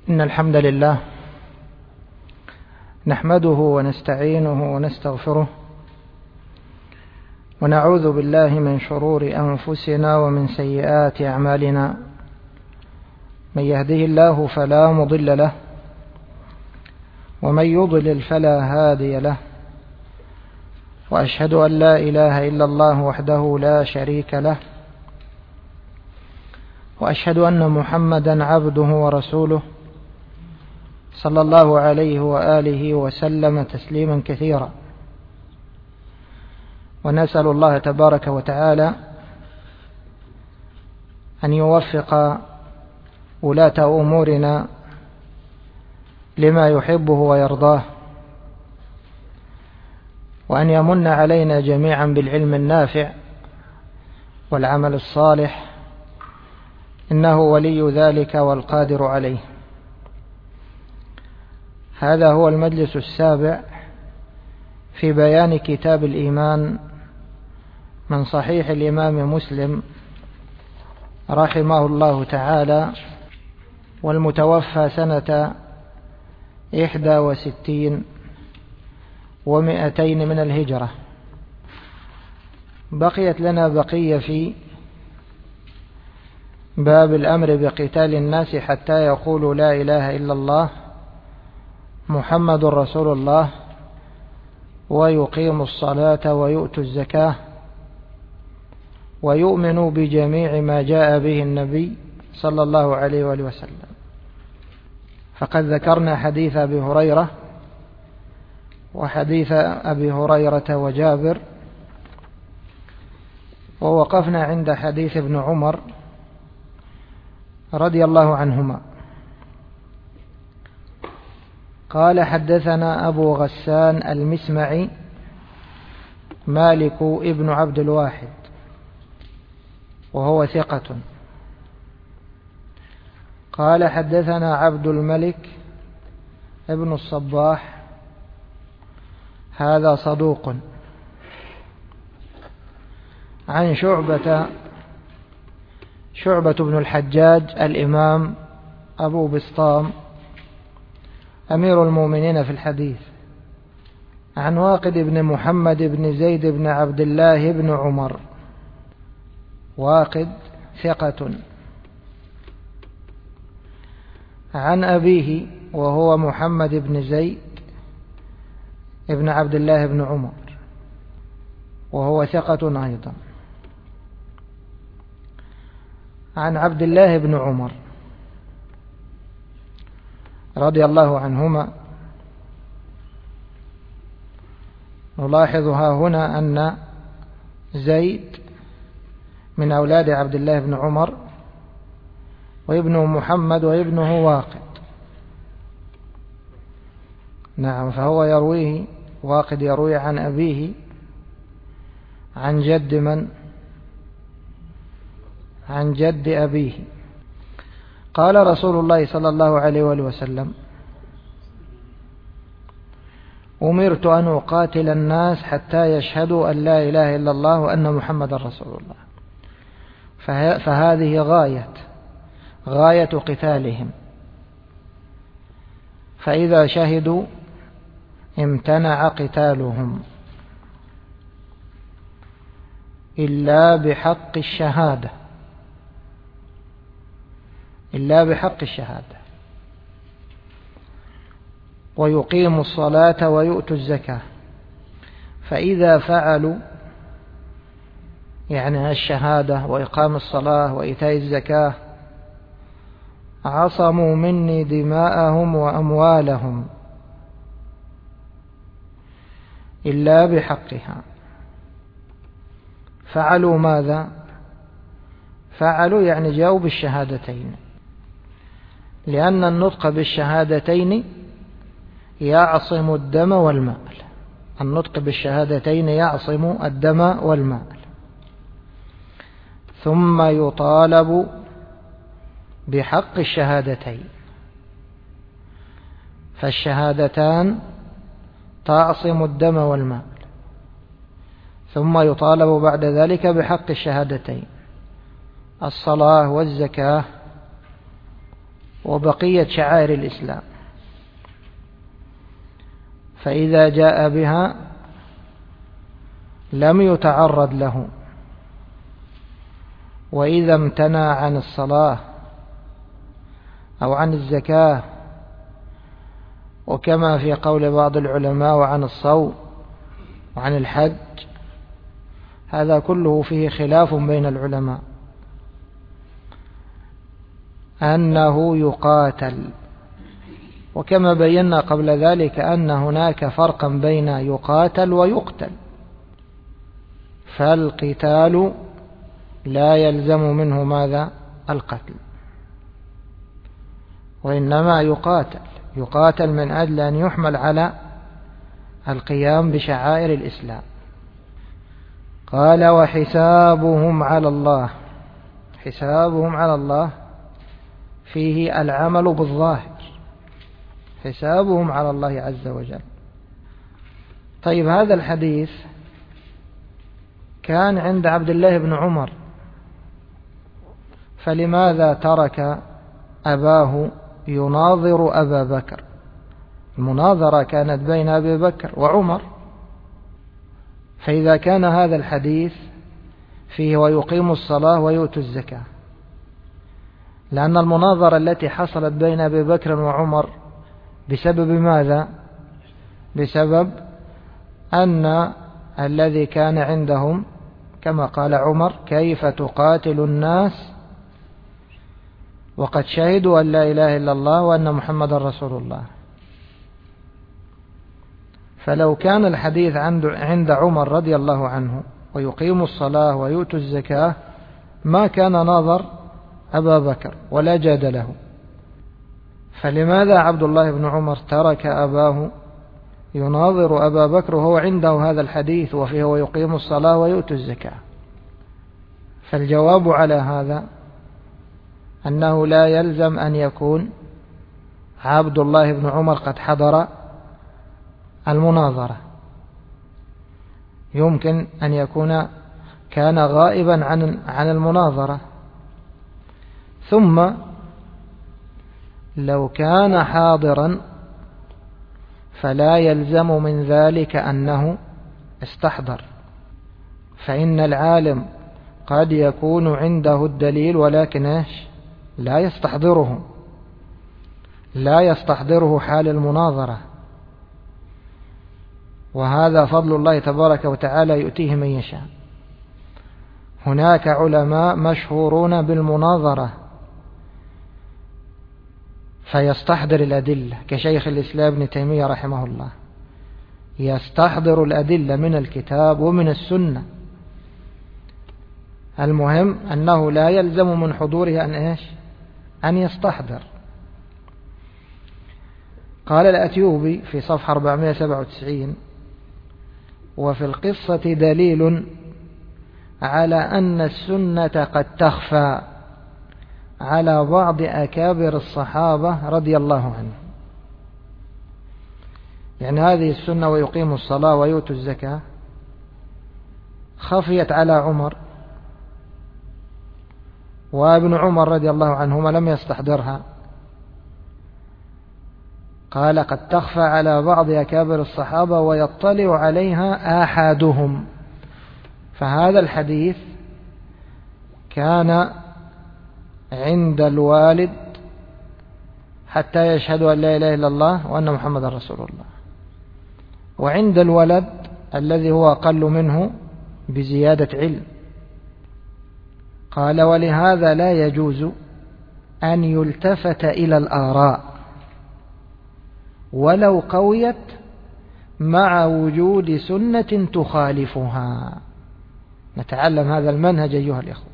إن الحمد لله نحمده ونستعينه ونستغفره ونعوذ بالله من شرور أنفسنا ومن سيئات أعمالنا. من يهده الله فلا مضل له ومن يضلل فلا هادي له، وأشهد أن لا إله إلا الله وحده لا شريك له، وأشهد أن محمدا عبده ورسوله صلى الله عليه وآله وسلم تسليما كثيرا. ونسأل الله تبارك وتعالى أن يوفق ولاة أمورنا لما يحبه ويرضاه، وأن يمن علينا جميعا بالعلم النافع والعمل الصالح، إنه ولي ذلك والقادر عليه. هذا هو المجلس السابع في بيان كتاب الإيمان من صحيح الإمام مسلم رحمه الله تعالى، والمتوفى سنة 61 و200 من الهجرة. بقيت لنا بقية في باب الأمر بقتال الناس حتى يقولوا لا إله إلا الله محمد رسول الله ويقيموا الصلاة ويؤتوا الزكاة ويؤمنوا بجميع ما جاء به النبي صلى الله عليه وآله وسلم. فقد ذكرنا حديث أبي هريرة وحديث أبي هريرة وجابر، ووقفنا عند حديث ابن عمر رضي الله عنهما. قال: حدثنا أبو غسان المسمعي مالك ابن عبد الواحد وهو ثقة. قال: حدثنا عبد الملك ابن الصباح، هذا صدوق. عن شعبة بن الحجاج الإمام أبو بسطام أمير المؤمنين في الحديث، عن واقد بن محمد بن زيد بن عبد الله بن عمر. واقد ثقة. عن أبيه وهو محمد بن زيد بن عبد الله بن عمر وهو ثقة أيضا. عن عبد الله بن عمر رضي الله عنهما. نلاحظ ها هنا أن زيد من أولاد عبد الله بن عمر، وابنه محمد وابنه واقد. نعم، فهو يرويه، واقد يروي عن أبيه عن جد من؟ عن جد أبيه. قال رسول الله صلى الله عليه وآله وسلم: أمرت أن أقاتل الناس حتى يشهدوا أن لا إله إلا الله وأن محمد رسول الله. فهذه غاية قتالهم. فإذا شهدوا امتنع قتالهم إلا بحق الشهادة، ويقيموا الصلاة ويؤتوا الزكاة. فإذا فعلوا يعني الشهادة وإقام الصلاة وإيتاء الزكاة عصموا مني دماءهم وأموالهم إلا بحقها. فعلوا ماذا؟ فعلوا يعني جاءوا بالشهادتين، لأن النطق بالشهادتين يعصم الدم والمال. النطق بالشهادتين يعصم الدم والمال. ثم يطالب بحق الشهادتين، فالشهادتان تعصم الدم والمال. ثم يطالب بعد ذلك بحق الشهادتين، الصلاة والزكاة وبقية شعائر الإسلام، فإذا جاء بها لم يتعرض له، وإذا امتنع عن الصلاة أو عن الزكاة، وكما في قول بعض العلماء وعن الصوم وعن الحج، هذا كله فيه خلاف بين العلماء أنه يقاتل. وكما بينا قبل ذلك أن هناك فرقا بين يقاتل ويقتل، فالقتال لا يلزم منه ماذا؟ القتل، وإنما يقاتل من أجل أن يحمل على القيام بشعائر الإسلام. قال وحسابهم على الله. حسابهم على الله فيه العمل بالظاهر، حسابهم على الله عز وجل. طيب، هذا الحديث كان عند عبد الله بن عمر، فلماذا ترك أباه يناظر أبا بكر؟ المناظرة كانت بين أبي بكر وعمر، فإذا كان هذا الحديث فيه ويقيم الصلاة ويؤتي الزكاة، لأن المناظرة التي حصلت بين أبي بكر وعمر بسبب ماذا؟ بسبب أن الذي كان عندهم كما قال عمر: كيف تقاتل الناس وقد شهدوا أن لا إله إلا الله وأن محمد رسول الله. فلو كان الحديث عند عمر رضي الله عنه ويقيم الصلاة ويؤتي الزكاة ما كان ناظر أبا بكر ولا جاد له. فلماذا عبد الله بن عمر ترك أباه يناظر أبا بكر وهو عنده هذا الحديث وفيه ويقيم الصلاة ويؤتي الزكاة؟ فالجواب على هذا أنه لا يلزم أن يكون عبد الله بن عمر قد حضر المناظرة، يمكن أن يكون كان غائبا عن المناظرة. ثم لو كان حاضرا فلا يلزم من ذلك أنه استحضر، فإن العالم قد يكون عنده الدليل ولكن لا يستحضره حال المناظرة، وهذا فضل الله تبارك وتعالى يؤتيه من يشاء. هناك علماء مشهورون بالمناظرة فيستحضر الأدلة، كشيخ الإسلام ابن تيمية رحمه الله، يستحضر الأدلة من الكتاب ومن السنة. المهم أنه لا يلزم من حضوره أن يستحضر. قال الأتيوبي في صفحة 497: وفي القصة دليل على أن السنة قد تخفى على بعض أكابر الصحابة رضي الله عنهم. يعني هذه السنة ويقيم الصلاة ويؤتي الزكاة خفيت على عمر، وابن عمر رضي الله عنهما لم يستحضرها. قال قد تخفى على بعض أكابر الصحابة ويطلع عليها آحادهم. فهذا الحديث كان عند الوالد حتى يشهد أن لا إله إلا الله وأن محمد رسول الله، وعند الولد الذي هو أقل منه بزيادة علم. قال ولهذا لا يجوز أن يلتفت إلى الآراء ولو قويت مع وجود سنة تخالفها. نتعلم هذا المنهج أيها الإخوة.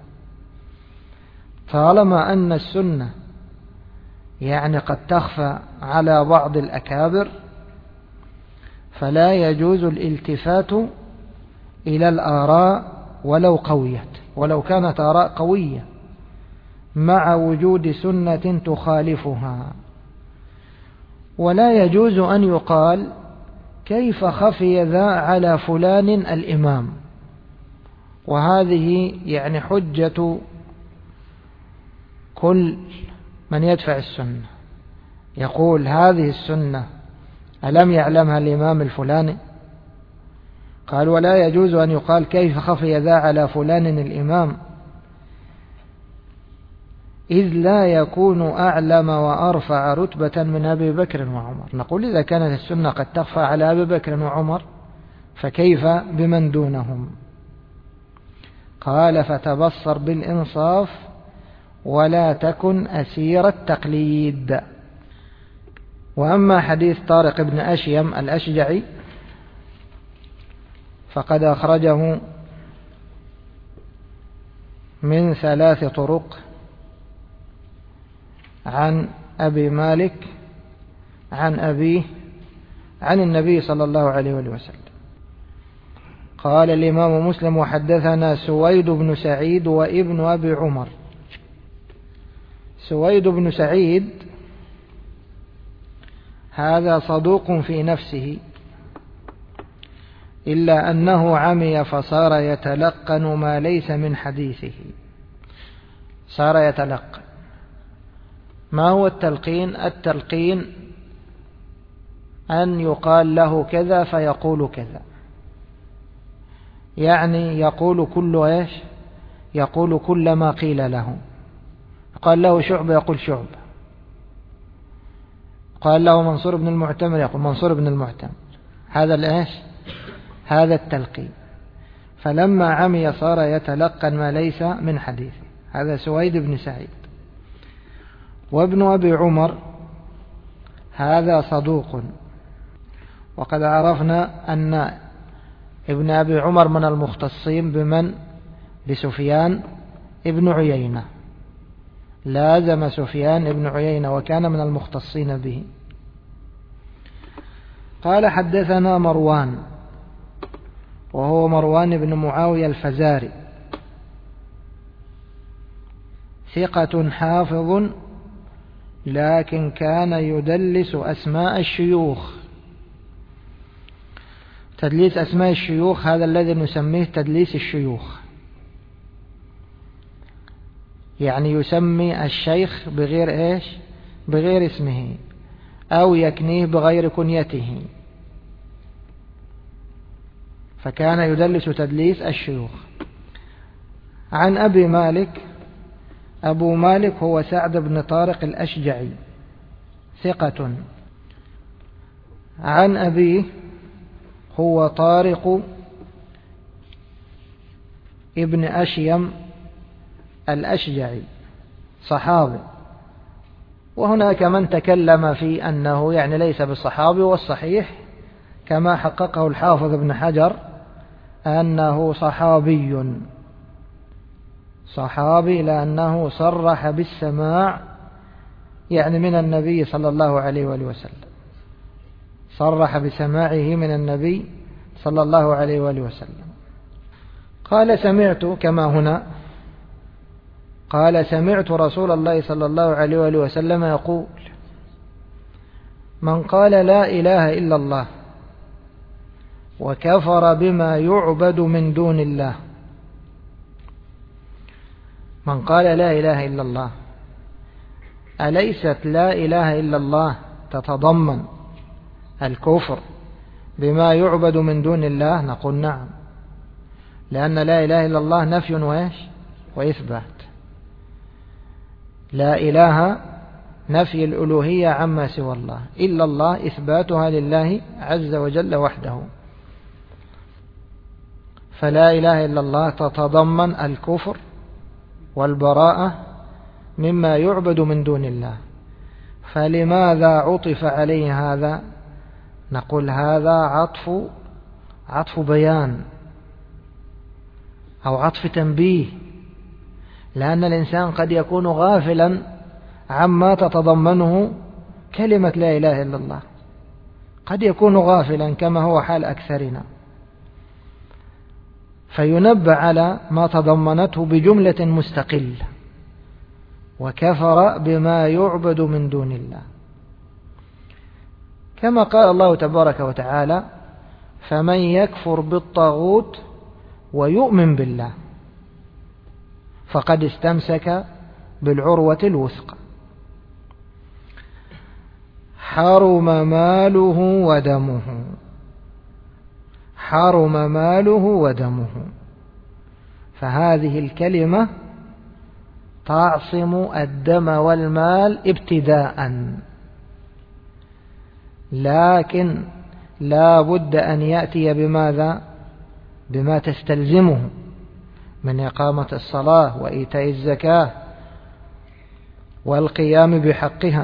طالما أن السنة يعني قد تخفى على بعض الأكابر فلا يجوز الالتفات إلى الآراء ولو قويت، ولو كانت آراء قوية مع وجود سنة تخالفها. ولا يجوز أن يقال كيف خفي ذا على فلان الإمام، وهذه يعني حجة كل من يدفع السنة. يقول هذه السنة ألم يعلمها الإمام الفلاني؟ قال ولا يجوز أن يقال كيف خفي ذا على فلان الإمام، إذ لا يكون أعلم وأرفع رتبة من أبي بكر وعمر. نقول إذا كانت السنة قد تخفى على أبي بكر وعمر فكيف بمن دونهم؟ قال فتبصر بالإنصاف ولا تكن أسير التقليد. وأما حديث طارق بن أشيم الأشجعي فقد أخرجه من 3 طرق عن أبي مالك عن أبيه عن النبي صلى الله عليه وسلم. قال الإمام مسلم وحدثنا سويد بن سعيد وابن أبي عمر. سويد بن سعيد هذا صدوق في نفسه، إلا أنه عمي فصار يتلقن ما ليس من حديثه. صار يتلقن. ما هو التلقين؟ التلقين أن يقال له كذا فيقول كذا، يعني يقول يقول كل ما قيل له. قال له شعبة يقول شعبة، قال له منصور بن المعتمر يقول منصور بن المعتمر. هذا التلقين. فلما عمي صار يتلقن ما ليس من حديثه. هذا سويد بن سعيد. وابن أبي عمر هذا صدوق، وقد عرفنا أن ابن أبي عمر من المختصين بمن؟ بسفيان ابن عيينة. لازم سفيان ابن عيينة وكان من المختصين به. قال حدثنا مروان وهو مروان بن معاوية الفزاري، ثقة حافظ، لكن كان يدلس أسماء الشيوخ. تدليس أسماء الشيوخ هذا الذي نسميه تدليس الشيوخ، يعني يسمي الشيخ بغير اسمه، أو يكنيه بغير كنيته، فكان يدلس تدليس الشيوخ. عن أبي مالك. أبو مالك هو سعد بن طارق الأشجعي، ثقة. عن أبيه هو طارق ابن أشيم الأشجعي، صحابي. وهناك من تكلم في أنه يعني ليس بالصحابي، والصحيح كما حققه الحافظ ابن حجر أنه صحابي لأنه صرح بالسماع يعني من النبي صلى الله عليه وآله وسلم، صرح بسماعه من النبي صلى الله عليه وآله وسلم. قال سمعت كما هنا، قال سمعت رسول الله صلى الله عليه وآله وسلم يقول: من قال لا إله إلا الله وكفر بما يعبد من دون الله. من قال لا إله إلا الله، أليست لا إله إلا الله تتضمن الكفر بما يعبد من دون الله؟ نقول نعم، لأن لا إله إلا الله نفي وإثبات. لا إله نفي الألوهية عما سوى الله، إلا الله إثباتها لله عز وجل وحده. فلا إله إلا الله تتضمن الكفر والبراءة مما يعبد من دون الله. فلماذا عطف عليه هذا؟ نقول هذا عطف بيان أو عطف تنبيه، لأن الإنسان قد يكون غافلا عما تتضمنه كلمة لا إله إلا الله، قد يكون غافلا كما هو حال أكثرنا، فينبه على ما تضمنته بجملة مستقلة: وكفر بما يعبد من دون الله. كما قال الله تبارك وتعالى: فمن يكفر بالطاغوت ويؤمن بالله فقد استمسك بالعروة الوثقى. حرم ماله ودمه، حرم ماله ودمه. فهذه الكلمة تعصم الدم والمال ابتداء، لكن لا بد أن يأتي بماذا؟ بما تستلزمه من إقامة الصلاة وإيتاء الزكاة والقيام بحقها.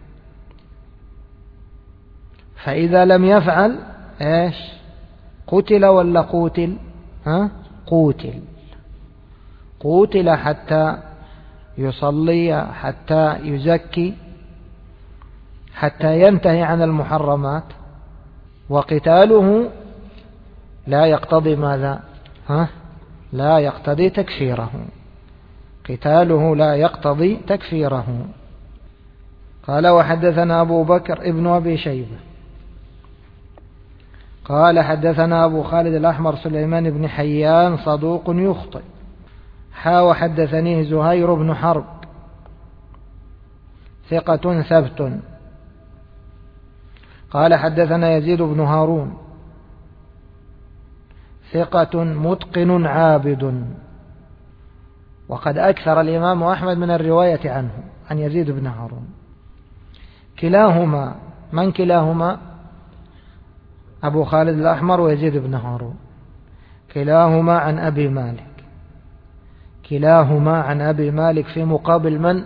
فإذا لم يفعل إيش؟ قتل ولا قوتل؟ قوتل. قوتل حتى يصلي، حتى يزكي، حتى ينتهي عن المحرمات. وقتاله لا يقتضي ماذا؟ لا يقتضي تكفيره. قتاله لا يقتضي تكفيره. قال وحدثنا أبو بكر ابن أبي شيبة قال حدثنا أبو خالد الأحمر سليمان بن حيان صدوق يخطئ. وحدثنيه زهير بن حرب ثقة ثبت. قال حدثنا يزيد بن هارون ثقة متقن عابد. وقد أكثر الإمام أحمد من الرواية عنه، عن يزيد بن هارون. كلاهما، من كلاهما؟ أبو خالد الأحمر ويزيد بن هارون. كلاهما عن أبي مالك، كلاهما عن أبي مالك في مقابل من؟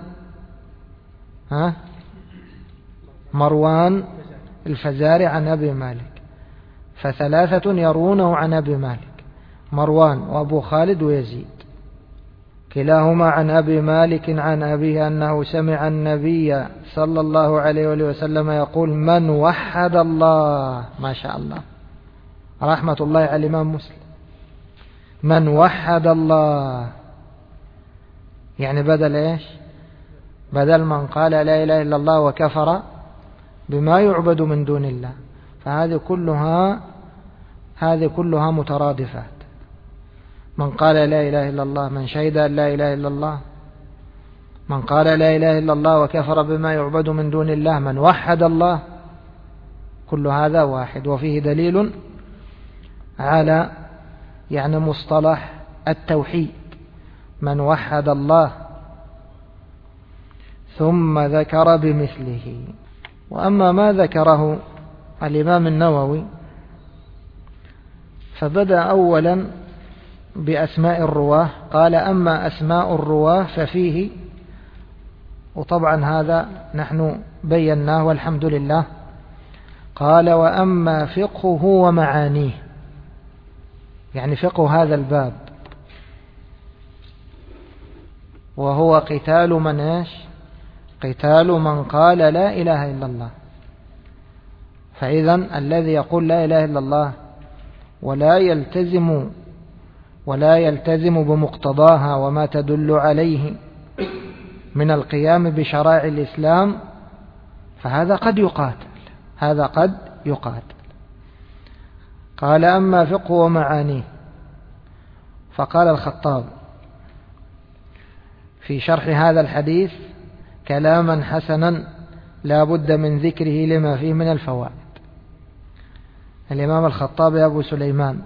مروان الفزاري عن أبي مالك. فثلاثة يرونه عن أبي مالك، مروان وأبو خالد ويزيد. كلاهما عن أبي مالك عن أبيه أنه سمع النبي صلى الله عليه وسلم يقول: من وحد الله. ما شاء الله، رحمة الله على الإمام مسلم. من وحد الله يعني بدل إيش؟ بدل من قال لا إله إلا الله وكفر بما يعبد من دون الله. فهذه كلها مترادفات. من قال لا إله إلا الله، من شهد أن لا إله إلا الله، من قال لا إله إلا الله وكفر بما يعبد من دون الله، من وحد الله، كل هذا واحد. وفيه دليل على مصطلح التوحيد، من وحد الله. ثم ذكر بمثله. وأما ما ذكره الإمام النووي فبدأ أولا بأسماء الرواه. قال: أما أسماء الرواه ففيه، وطبعا هذا نحن بيناه والحمد لله. قال: وأما فقهه ومعانيه، يعني فقه هذا الباب، وهو قتال من إيش؟ قتال من قال لا إله إلا الله. فإذن الذي يقول لا إله إلا الله ولا يلتزم بمقتضاها وما تدل عليه من القيام بشرائع الإسلام، فهذا قد يقاتل. قال: أما فقه ومعانيه، فقال الخطاب في شرح هذا الحديث كلاما حسنا لا بد من ذكره لما فيه من الفوائد. الإمام الخطابي أبو سليمان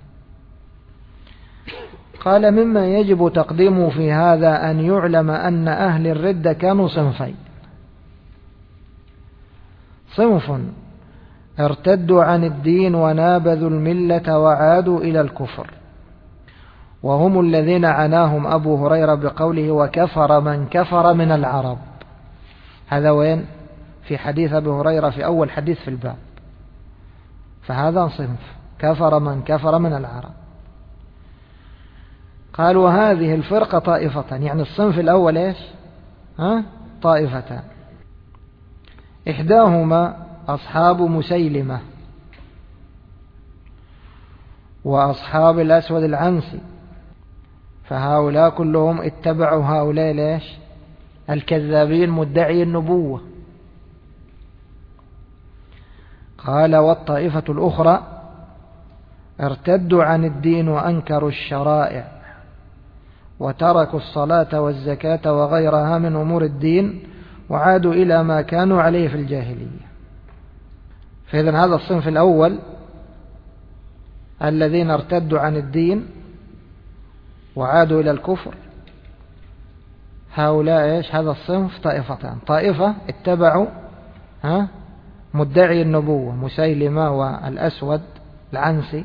قال: مما يجب تقديمه في هذا أن يعلم أن أهل الردة كانوا صنفين: صنف ارتدوا عن الدين ونابذوا الملة وعادوا إلى الكفر، وهم الذين عناهم أبو هريرة بقوله: وكفر من كفر من العرب. هذا وين؟ في حديث أبي هريرة في أول حديث في الباب. فهذا صنف كفر من كفر من العرب. قال: وهذه الفرقة طائفة، يعني الصنف الأول إيش؟ طائفتان: إحداهما أصحاب مسيلمة وأصحاب الأسود العنسي، فهؤلاء كلهم اتبعوا هؤلاء ليش؟ الكذابين مدعي النبوة. قال: والطائفة الأخرى ارتدوا عن الدين وأنكروا الشرائع وتركوا الصلاة والزكاة وغيرها من أمور الدين وعادوا إلى ما كانوا عليه في الجاهلية. فإذن هذا الصنف الأول الذين ارتدوا عن الدين وعادوا إلى الكفر، هؤلاء إيش؟ هذا الصنف طائفتان: طائفة اتبعوا مدعي النبوة مسيلمة والأسود العنسي،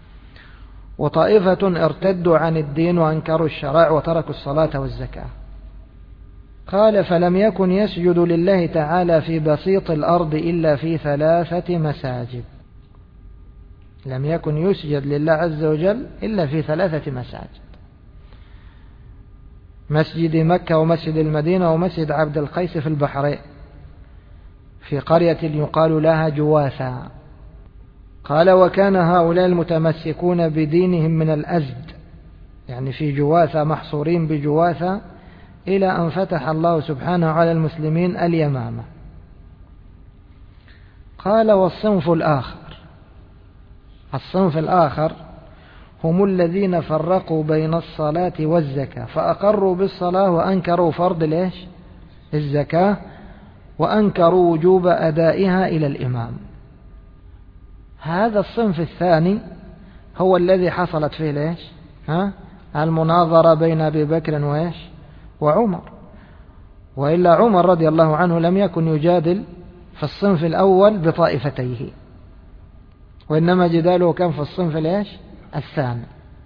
وطائفة ارتدوا عن الدين وأنكروا الشرائع وتركوا الصلاة والزكاة. قال: فلم يكن يسجد لله تعالى في بسيط الأرض إلا في 3 مساجد. لم يكن يسجد لله عز وجل إلا في 3 مساجد: مسجد مكة ومسجد المدينة ومسجد عبد القيس في البحرين في قرية يقال لها جواثا. قال: وكان هؤلاء المتمسكون بدينهم من الأزد، يعني في جواثا، محصورين بجواثا إلى أن فتح الله سبحانه على المسلمين اليمامة. قال: والصنف الآخر هم الذين فرقوا بين الصلاة والزكاة، فأقروا بالصلاة وأنكروا فرض الزكاة، وأنكروا وجوب أدائها إلى الإمام. هذا الصنف الثاني هو الذي حصلت فيه المناظرة بين أبي بكر وعمر. وإلا عمر رضي الله عنه لم يكن يجادل في الصنف الأول بطائفتيه، وإنما جداله كان في الصنف الثاني.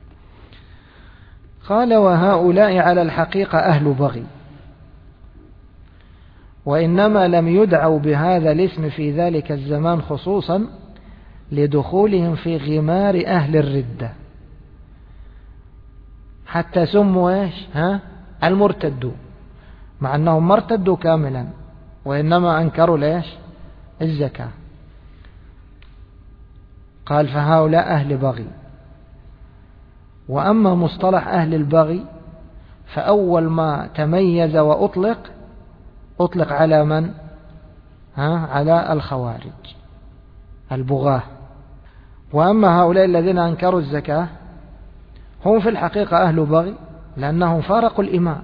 قال: وهؤلاء على الحقيقة أهل بغي، وإنما لم يدعوا بهذا الاسم في ذلك الزمان خصوصا لدخولهم في غمار أهل الردة، حتى سموا المرتدون، مع أنهم مرتدوا كاملا وإنما أنكروا الزكاة. قال: فهؤلاء أهل بغي. وأما مصطلح أهل البغي فأول ما تميز أطلق على من؟ على الخوارج البغاة. وأما هؤلاء الذين أنكروا الزكاة هم في الحقيقة أهل بغي، لأنهم فارقوا الإمام،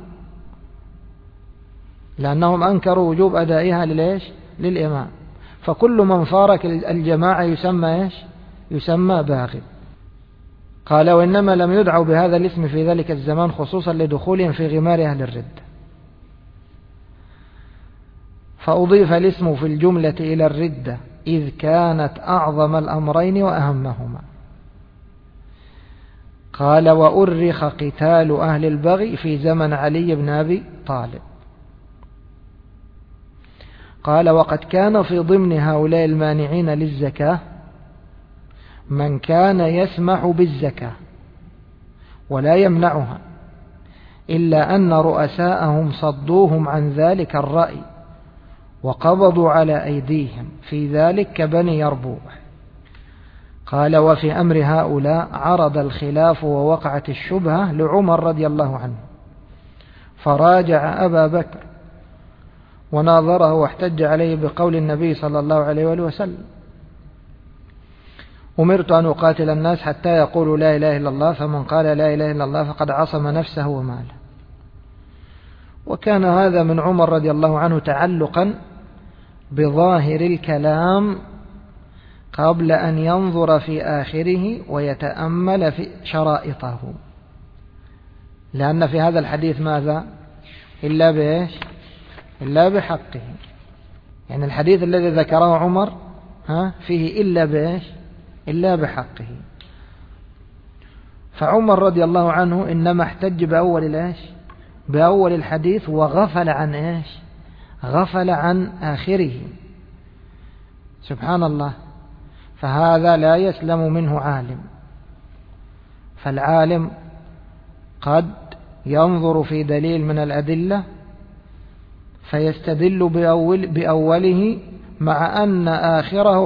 لأنهم أنكروا وجوب أدائها للإمام. فكل من فارق الجماعة يسمى باغي. قال: وإنما لم يدعوا بهذا الاسم في ذلك الزمان خصوصا لدخولهم في غمار أهل الردة، فأضيف الاسم في الجملة إلى الردة إذ كانت أعظم الأمرين وأهمهما. قال: وأرخ قتال أهل البغي في زمن علي بن أبي طالب. قال: وقد كان في ضمن هؤلاء المانعين للزكاة من كان يسمح بالزكاة ولا يمنعها، إلا أن رؤساءهم صدوهم عن ذلك الرأي وقبضوا على أيديهم في ذلك كبني يربوع. قال: وفي أمر هؤلاء عرض الخلاف ووقعت الشبهة لعمر رضي الله عنه، فراجع أبا بكر وناظره واحتج عليه بقول النبي صلى الله عليه وآله وسلم: أمرت أن أقاتل الناس حتى يقولوا لا إله إلا الله، فمن قال لا إله إلا الله فقد عصم نفسه وماله. وكان هذا من عمر رضي الله عنه تعلقا بظاهر الكلام قبل أن ينظر في آخره ويتأمل في شرائطه، لأن في هذا الحديث ماذا؟ إلا بحقه. يعني الحديث الذي ذكره عمر فيه إلا بحقه. فعمر رضي الله عنه إنما احتج بأول الحديث وغفل عن غفل عن آخره. سبحان الله. فهذا لا يسلم منه عالم. فالعالم قد ينظر في دليل من الأدلة فيستدل بأوله مع أن آخره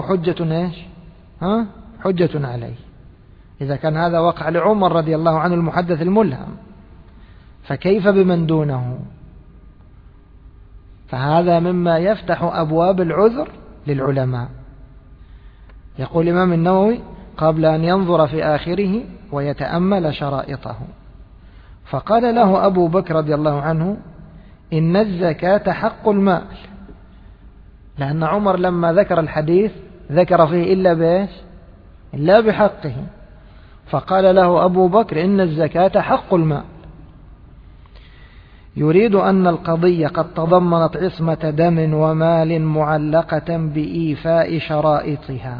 حجة عليه. إذا كان هذا وقع لعمر رضي الله عنه المحدث الملهم، فكيف بمن دونه؟ فهذا مما يفتح أبواب العذر للعلماء. يقول الإمام النووي: قبل أن ينظر في آخره ويتأمل شرائطه. فقال له أبو بكر رضي الله عنه: إن الزكاة حق المال، لأن عمر لما ذكر الحديث ذكر فيه إلا بإيش؟ إلا بحقه. فقال له أبو بكر إن الزكاة حق المال، يريد أن القضية قد تضمنت عصمة دم ومال معلقة بإيفاء شرائطها،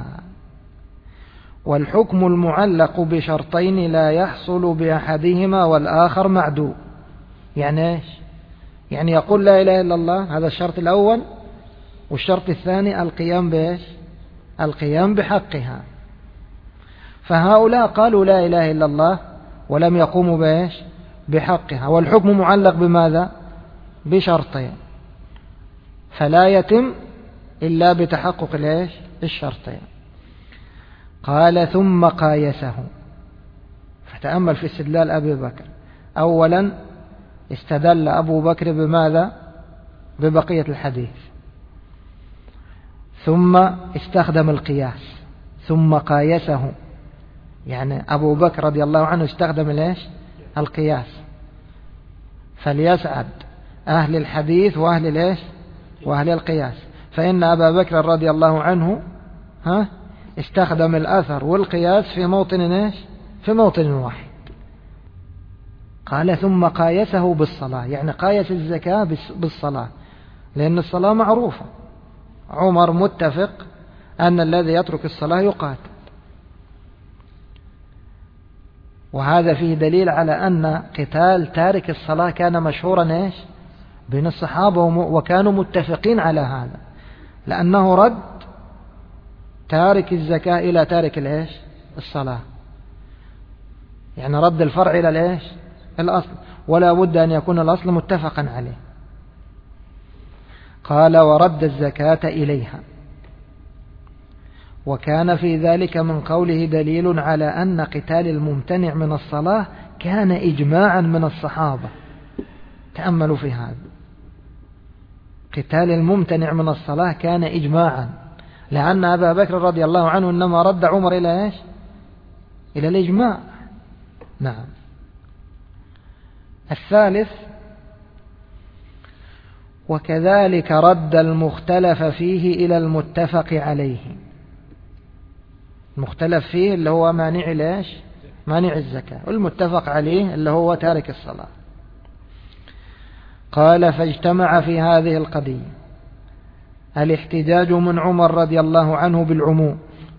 والحكم المعلق بشرطين لا يحصل بأحدهما والآخر معدوم. يعني إيش؟ يعني يقول لا إله إلا الله، هذا الشرط الأول، والشرط الثاني القيام بإيش؟ القيام بحقها. فهؤلاء قالوا لا إله إلا الله ولم يقوموا بإيش؟ بحقها، والحكم معلق بماذا؟ بشرطين، فلا يتم إلا بتحقق الإيش؟ الشرطين. قال ثم قايسه. فتأمل في استدلال أبي بكر. أولا استدل أبو بكر بماذا؟ ببقية الحديث، ثم استخدم القياس، ثم قايسه. يعني أبو بكر رضي الله عنه استخدم الإيش؟ القياس. فليسعد أهل الحديث وأهل الإيش؟ وأهل القياس. فإن أبا بكر رضي الله عنه استخدم الأثر والقياس في موطن إيش؟ في موطن واحد. قال ثم قايسه بالصلاة، يعني قايس الزكاة بالصلاة، لأن الصلاة معروفة. عمر متفق أن الذي يترك الصلاة يقاتل، وهذا فيه دليل على أن قتال تارك الصلاة كان مشهورا إيش؟ بين الصحابة، وكانوا متفقين على هذا، لأنه رد تارك الزكاة إلى تارك الإيش؟ الصلاة، يعني رد الفرع إلى الإيش؟ الأصل، ولا بد أن يكون الأصل متفقا عليه. قال ورد الزكاة إليها، وكان في ذلك من قوله دليل على أن قتال الممتنع من الصلاة كان إجماعا من الصحابة. تأملوا في هذا، قتال الممتنع من الصلاة كان إجماعا، لأن أبا بكر رضي الله عنه إنما رد عمر إلى إيش؟ إلى الإجماع. نعم. الثالث وكذلك رد المختلف فيه إلى المتفق عليه. المختلف فيه اللي هو مانع الإيش؟ مانع الزكاة، والمتفق عليه اللي هو تارك الصلاة. قال فاجتمع في هذه القضية الاحتجاج من عمر رضي الله عنه بالعموم،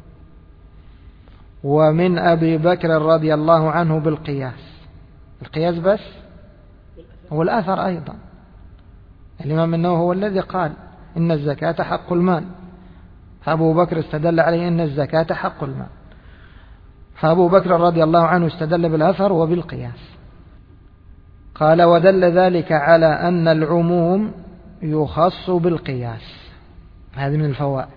ومن أبي بكر رضي الله عنه بالقياس. القياس بس، والأثر أيضا. الإمام النووي هو الذي قال إن الزكاة حق المال، فأبو بكر استدل عليه إن الزكاة حق المال، فأبو بكر رضي الله عنه استدل بالأثر وبالقياس. قال ودل ذلك على أن العموم يخص بالقياس. هذه من الفوائد،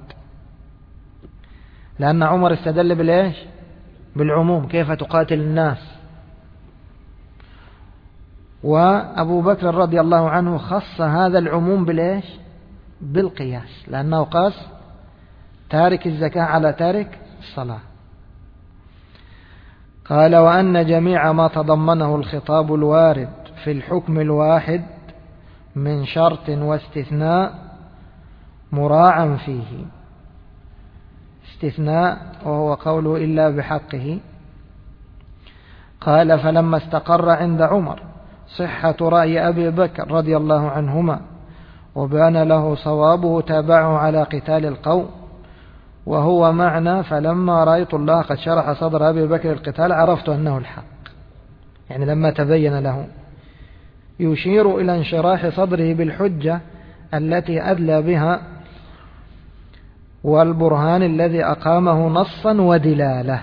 لأن عمر استدل بالإيش؟ بالعموم، كيف تقاتل الناس. وأبو بكر رضي الله عنه خص هذا العموم بالإيش؟ بالقياس، لأنه قاس تارك الزكاة على تارك الصلاة. قال وأن جميع ما تضمنه الخطاب الوارد في الحكم الواحد من شرط واستثناء مراعا فيه. استثناء وهو قوله إلا بحقه. قال فلما استقر عند عمر صحة رأي أبي بكر رضي الله عنهما وبان له صوابه تابعه على قتال القوم، وهو معنى فلما رأيت الله قد شرح صدر أبي بكر القتال عرفت أنه الحق، يعني لما تبين له، يشير إلى انشراح صدره بالحجة التي أدلى بها والبرهان الذي أقامه نصا ودلالة.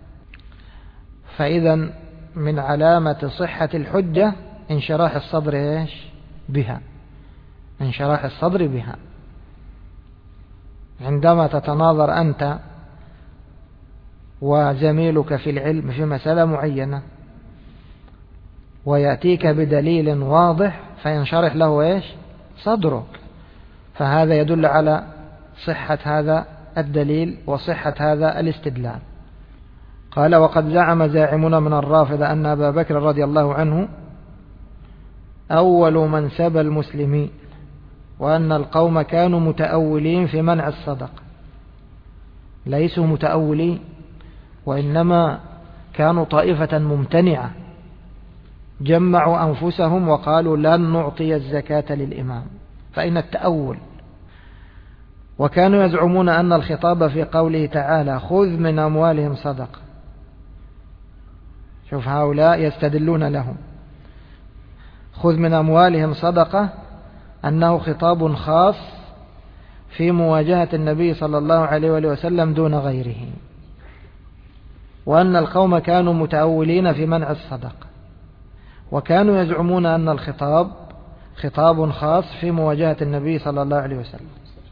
فإذا من علامة صحة الحجة انشراح الصدر إيش؟ بها، انشراح الصدر بها. عندما تتناظر أنت وزميلك في العلم في مسألة معينة ويأتيك بدليل واضح فينشرح له إيش؟ صدرك، فهذا يدل على صحة هذا الدليل وصحة هذا الاستدلال. قال وقد زعم زاعمون من الرافضة أن أبا بكر رضي الله عنه أول من سبى المسلمين، وأن القوم كانوا متأولين في منع الصدقة. ليسوا متأولين، وإنما كانوا طائفة ممتنعة جمعوا أنفسهم وقالوا لن نعطي الزكاة للإمام، فإن التأول. وكانوا يزعمون أن الخطاب في قوله تعالى خذ من أموالهم صدقة، شوف هؤلاء يستدلون لهم خذ من أموالهم صدقة أنه خطاب خاص في مواجهة النبي صلى الله عليه وسلم دون غيره، وأن القوم كانوا متأولين في منع الصدقة، وكانوا يزعمون أن الخطاب خطاب خاص في مواجهة النبي صلى الله عليه وسلم.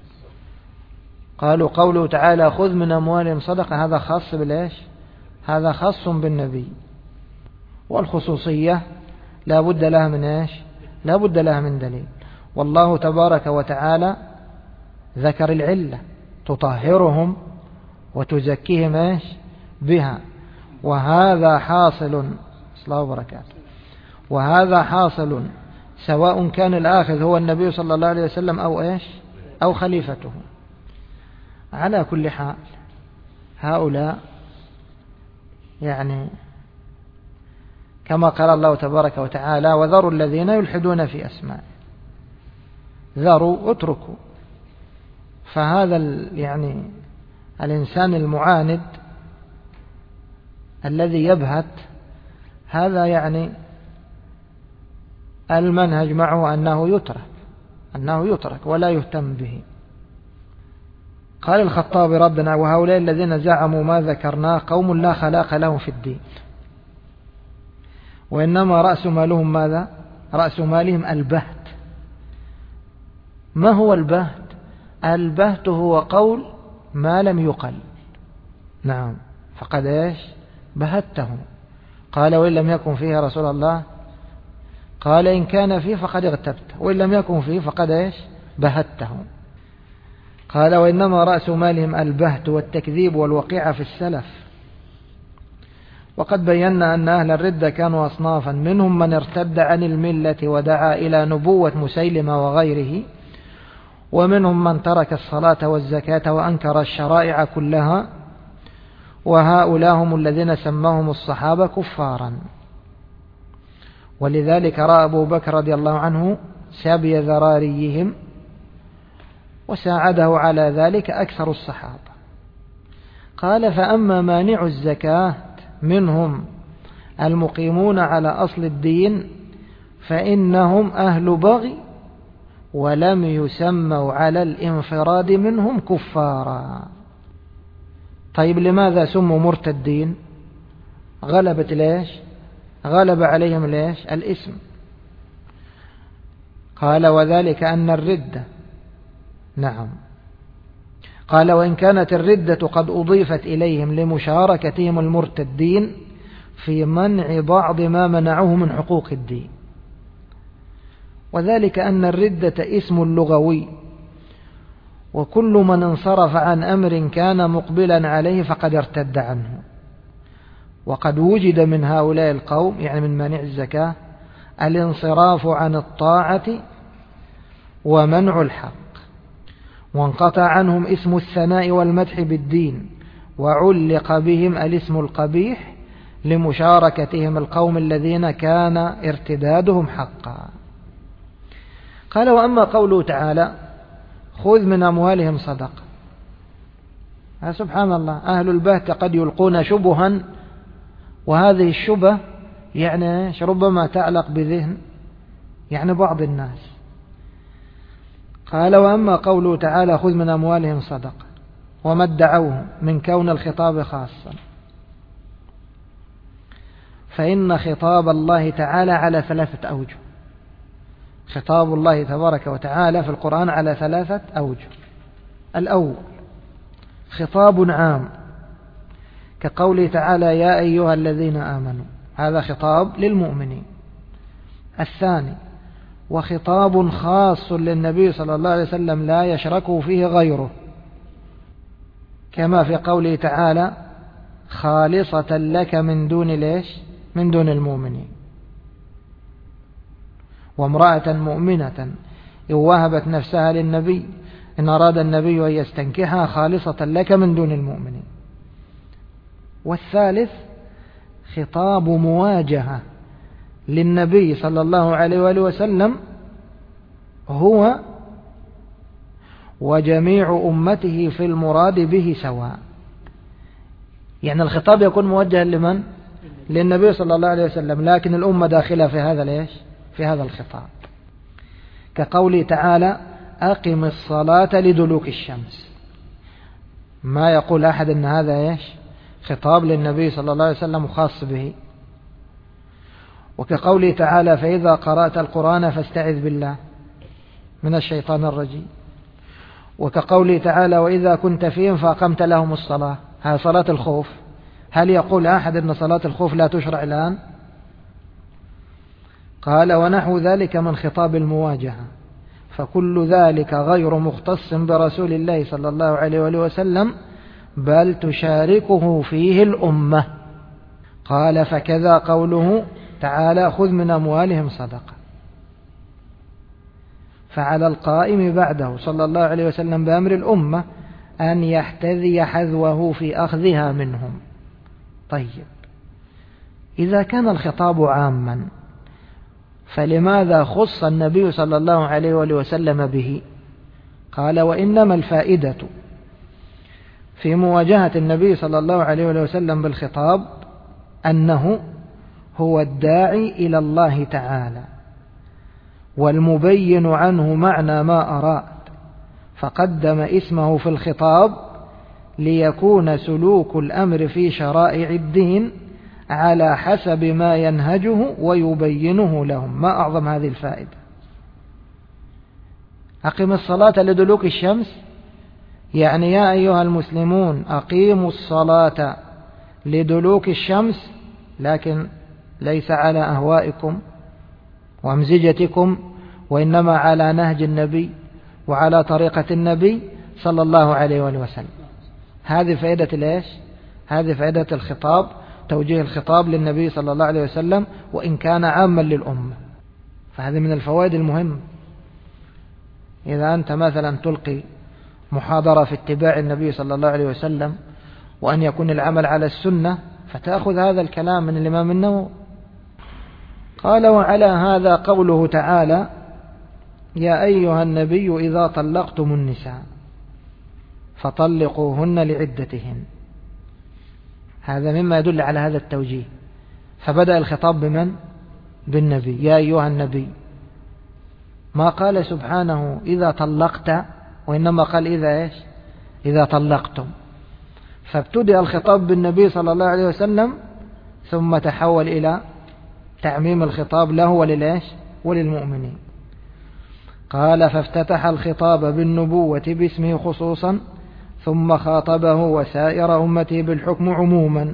قالوا قوله تعالى خذ من أموالهم صدقة هذا خاص بالإيش؟ هذا خاص بالنبي، والخصوصية لا بد لها من إيش؟ لا بد لها من دليل. والله تبارك وتعالى ذكر العلة تطهرهم وتزكيهم إيش؟ بها، وهذا حاصل صلى الله وبركاته، وهذا حاصل سواء كان الآخذ هو النبي صلى الله عليه وسلم أو إيش؟ أو خليفته. على كل حال هؤلاء يعني كما قال الله تبارك وتعالى وذروا الذين يلحدون في أسماء، ذروا اتركوا. فهذا يعني الإنسان المعاند الذي يبهت هذا يعني المنهج معه أنه يترك ولا يهتم به. قال الخطابي ربنا وهؤلاء الذين زعموا ما ذكرناه قوم لا خلاق لهم في الدين، وإنما رأس مالهم ماذا؟ رأس مالهم البهت. ما هو البهت؟ البهت هو قول ما لم يقل، نعم، فقد إيش؟ بهتهم. قال وإن لم يكن فيه يا رسول الله؟ قال إن كان فيه فقد اغتبته، وإن لم يكن فيه فقد إيش؟ بهتهم. قال وإنما رأس مالهم البهت والتكذيب والوقيعة في السلف. وقد بينا أن أهل الردة كانوا أصنافا، منهم من ارتد عن الملة ودعا إلى نبوة مسيلمة وغيره، ومنهم من ترك الصلاة والزكاة وأنكر الشرائع كلها، وهؤلاء هم الذين سماهم الصحابة كفارا. ولذلك رأى أبو بكر رضي الله عنه سبي ذراريهم، وساعده على ذلك أكثر الصحابة. قال فأما مانع الزكاة منهم المقيمون على أصل الدين فإنهم أهل بغي ولم يسموا على الانفراد منهم كفارا. طيب لماذا سموا مرتدين؟ غلبت ليش؟ غلب عليهم ليش؟ الاسم. قال وذلك أن الردة، نعم، قال وإن كانت الردة قد أضيفت إليهم لمشاركتهم المرتدين في منع بعض ما منعوه من حقوق الدين، وذلك أن الردة اسم لغوي، وكل من انصرف عن أمر كان مقبلا عليه فقد ارتد عنه. وقد وجد من هؤلاء القوم يعني من مانع الزكاة الانصراف عن الطاعة ومنع الحق، وانقطع عنهم اسم الثناء والمدح بالدين، وعلق بهم الاسم القبيح لمشاركتهم القوم الذين كان ارتدادهم حقا. قال وأما قوله تعالى خذ من أموالهم صدقة، سبحان الله، أهل البهت قد يلقون شبها، وهذه الشبه يعني ربما تعلق بذهن يعني بعض الناس. قال وأما قوله تعالى خذ من أموالهم صدقة وما ادعوه من كون الخطاب خاصا، فإن خطاب الله تعالى على 3 أوجه. خطاب الله تبارك وتعالى في القرآن على 3 أوجه. الأول خطاب عام كقوله تعالى يا أيها الذين آمنوا، هذا خطاب للمؤمنين. الثاني وخطاب خاص للنبي صلى الله عليه وسلم لا يشركه فيه غيره، كما في قوله تعالى خالصة لك من دون ليش؟ من دون المؤمنين. وامرأة مؤمنة إن وهبت نفسها للنبي إن أراد النبي أن يستنكحها خالصة لك من دون المؤمنين. والثالث خطاب مواجهة للنبي صلى الله عليه وآله وسلم هو وجميع أمته في المراد به سواء. يعني الخطاب يكون موجها لمن؟ للنبي صلى الله عليه وسلم، لكن الأمة داخلة في هذا ليش؟ في هذا الخطاب، كقوله تعالى أقم الصلاة لدلوك الشمس. ما يقول أحد أن هذا إيش؟ خطاب للنبي صلى الله عليه وسلم خاص به. وكقوله تعالى فإذا قرأت القرآن فاستعذ بالله من الشيطان الرجيم. وكقوله تعالى وإذا كنت فيهم فأقمت لهم الصلاة، هذه صلاة الخوف. هل يقول أحد أن صلاة الخوف لا تشرع الآن؟ قال ونحو ذلك من خطاب المواجهة، فكل ذلك غير مختص برسول الله صلى الله عليه وآله وسلم، بل تشاركه فيه الأمة. قال فكذا قوله تعالى خذ من أموالهم صدقة. فعلى القائم بعده صلى الله عليه وسلم بأمر الأمة أن يحتذي حذوه في أخذها منهم. طيب، إذا كان الخطاب عاما فلماذا خص النبي صلى الله عليه وسلم به؟ قال وإنما الفائدة في مواجهة النبي صلى الله عليه وسلم بالخطاب أنه هو الداعي إلى الله تعالى والمبين عنه معنى ما أراد، فقدم اسمه في الخطاب ليكون سلوك الأمر في شرائع الدين على حسب ما ينهجه ويبينه لهم. ما أعظم هذه الفائدة. أقم الصلاة لدلوك الشمس، يعني يا أيها المسلمون أقيموا الصلاة لدلوك الشمس، لكن ليس على أهوائكم وأمزجتكم، وإنما على نهج النبي وعلى طريقة النبي صلى الله عليه وسلم. هذه فائدة ليش؟ هذه فائدة الخطاب، توجيه الخطاب للنبي صلى الله عليه وسلم وإن كان عاما للأمة. فهذه من الفوائد المهمة. إذا أنت مثلا تلقي محاضرة في اتباع النبي صلى الله عليه وسلم وأن يكون العمل على السنة، فتأخذ هذا الكلام من الإمام النووي. قال وعلى هذا قوله تعالى يا أيها النبي إذا طلقتم النساء فطلقوهن لعدتهن. هذا مما يدل على هذا التوجيه. فبدأ الخطاب بمن؟ بالنبي، يا أيها النبي. ما قال سبحانه إذا طلقت، وإنما قال إذا إيش؟ إذا طلقتم. فابتدأ الخطاب بالنبي صلى الله عليه وسلم، ثم تحول إلى تعميم الخطاب له وللإيش؟ وللمؤمنين. قال فافتتح الخطاب بالنبوة باسمه خصوصا، ثم خاطبه وسائر أمته بالحكم عموما.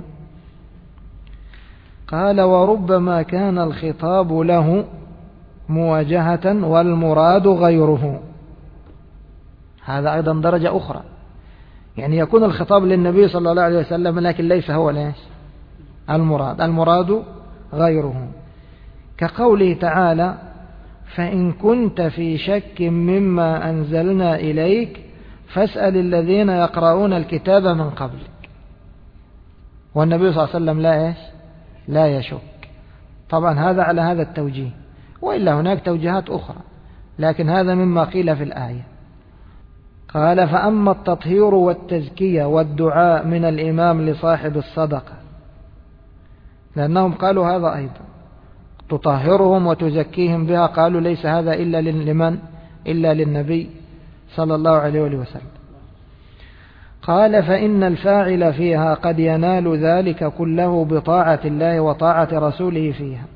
قال وربما كان الخطاب له مواجهة والمراد غيره. هذا أيضا درجة أخرى، يعني يكون الخطاب للنبي صلى الله عليه وسلم لكن ليس هو ليش المراد غيره، كقوله تعالى فإن كنت في شك مما أنزلنا إليك فاسأل الذين يقرؤون الكتاب من قبلك. والنبي صلى الله عليه وسلم لا يشك. طبعا هذا على هذا التوجيه، وإلا هناك توجيهات أخرى، لكن هذا مما قيل في الآية. قال فأما التطهير والتزكية والدعاء من الإمام لصاحب الصدقة، لأنهم قالوا هذا أيضا تطهرهم وتزكيهم بها، قالوا ليس هذا إلا لمن؟ إلا للنبي صلى الله عليه وسلم. قال فإن الفاعل فيها قد ينال ذلك كله بطاعة الله وطاعة رسوله فيها،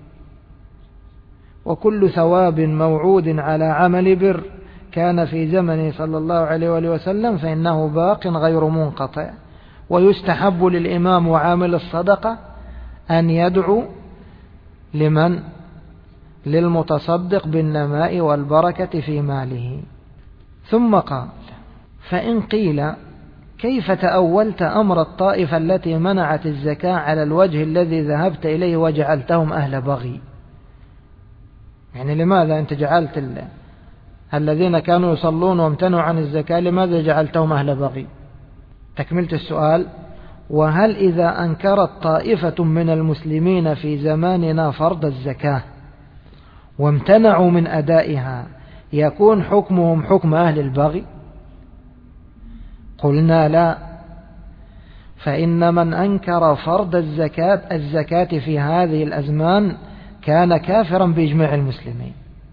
وكل ثواب موعود على عمل بر كان في زمنه صلى الله عليه وسلم فإنه باق غير منقطع. ويستحب للإمام وعامل الصدقة أن يدعو لمن؟ للمتصدق بالنماء والبركة في ماله. ثم قال فإن قيل كيف تأولت أمر الطائفة التي منعت الزكاة على الوجه الذي ذهبت إليه وجعلتهم أهل بغي؟ يعني لماذا أنت جعلت الذين كانوا يصلون وامتنعوا عن الزكاة لماذا جعلتهم أهل بغي؟ تكملة السؤال: وهل إذا أنكرت طائفة من المسلمين في زماننا فرض الزكاة وامتنعوا من أدائها يكون حكمهم حكم أهل البغي؟ قلنا لا، فإن من أنكر فرض الزكاة في هذه الأزمان كان كافرا بإجماع المسلمين،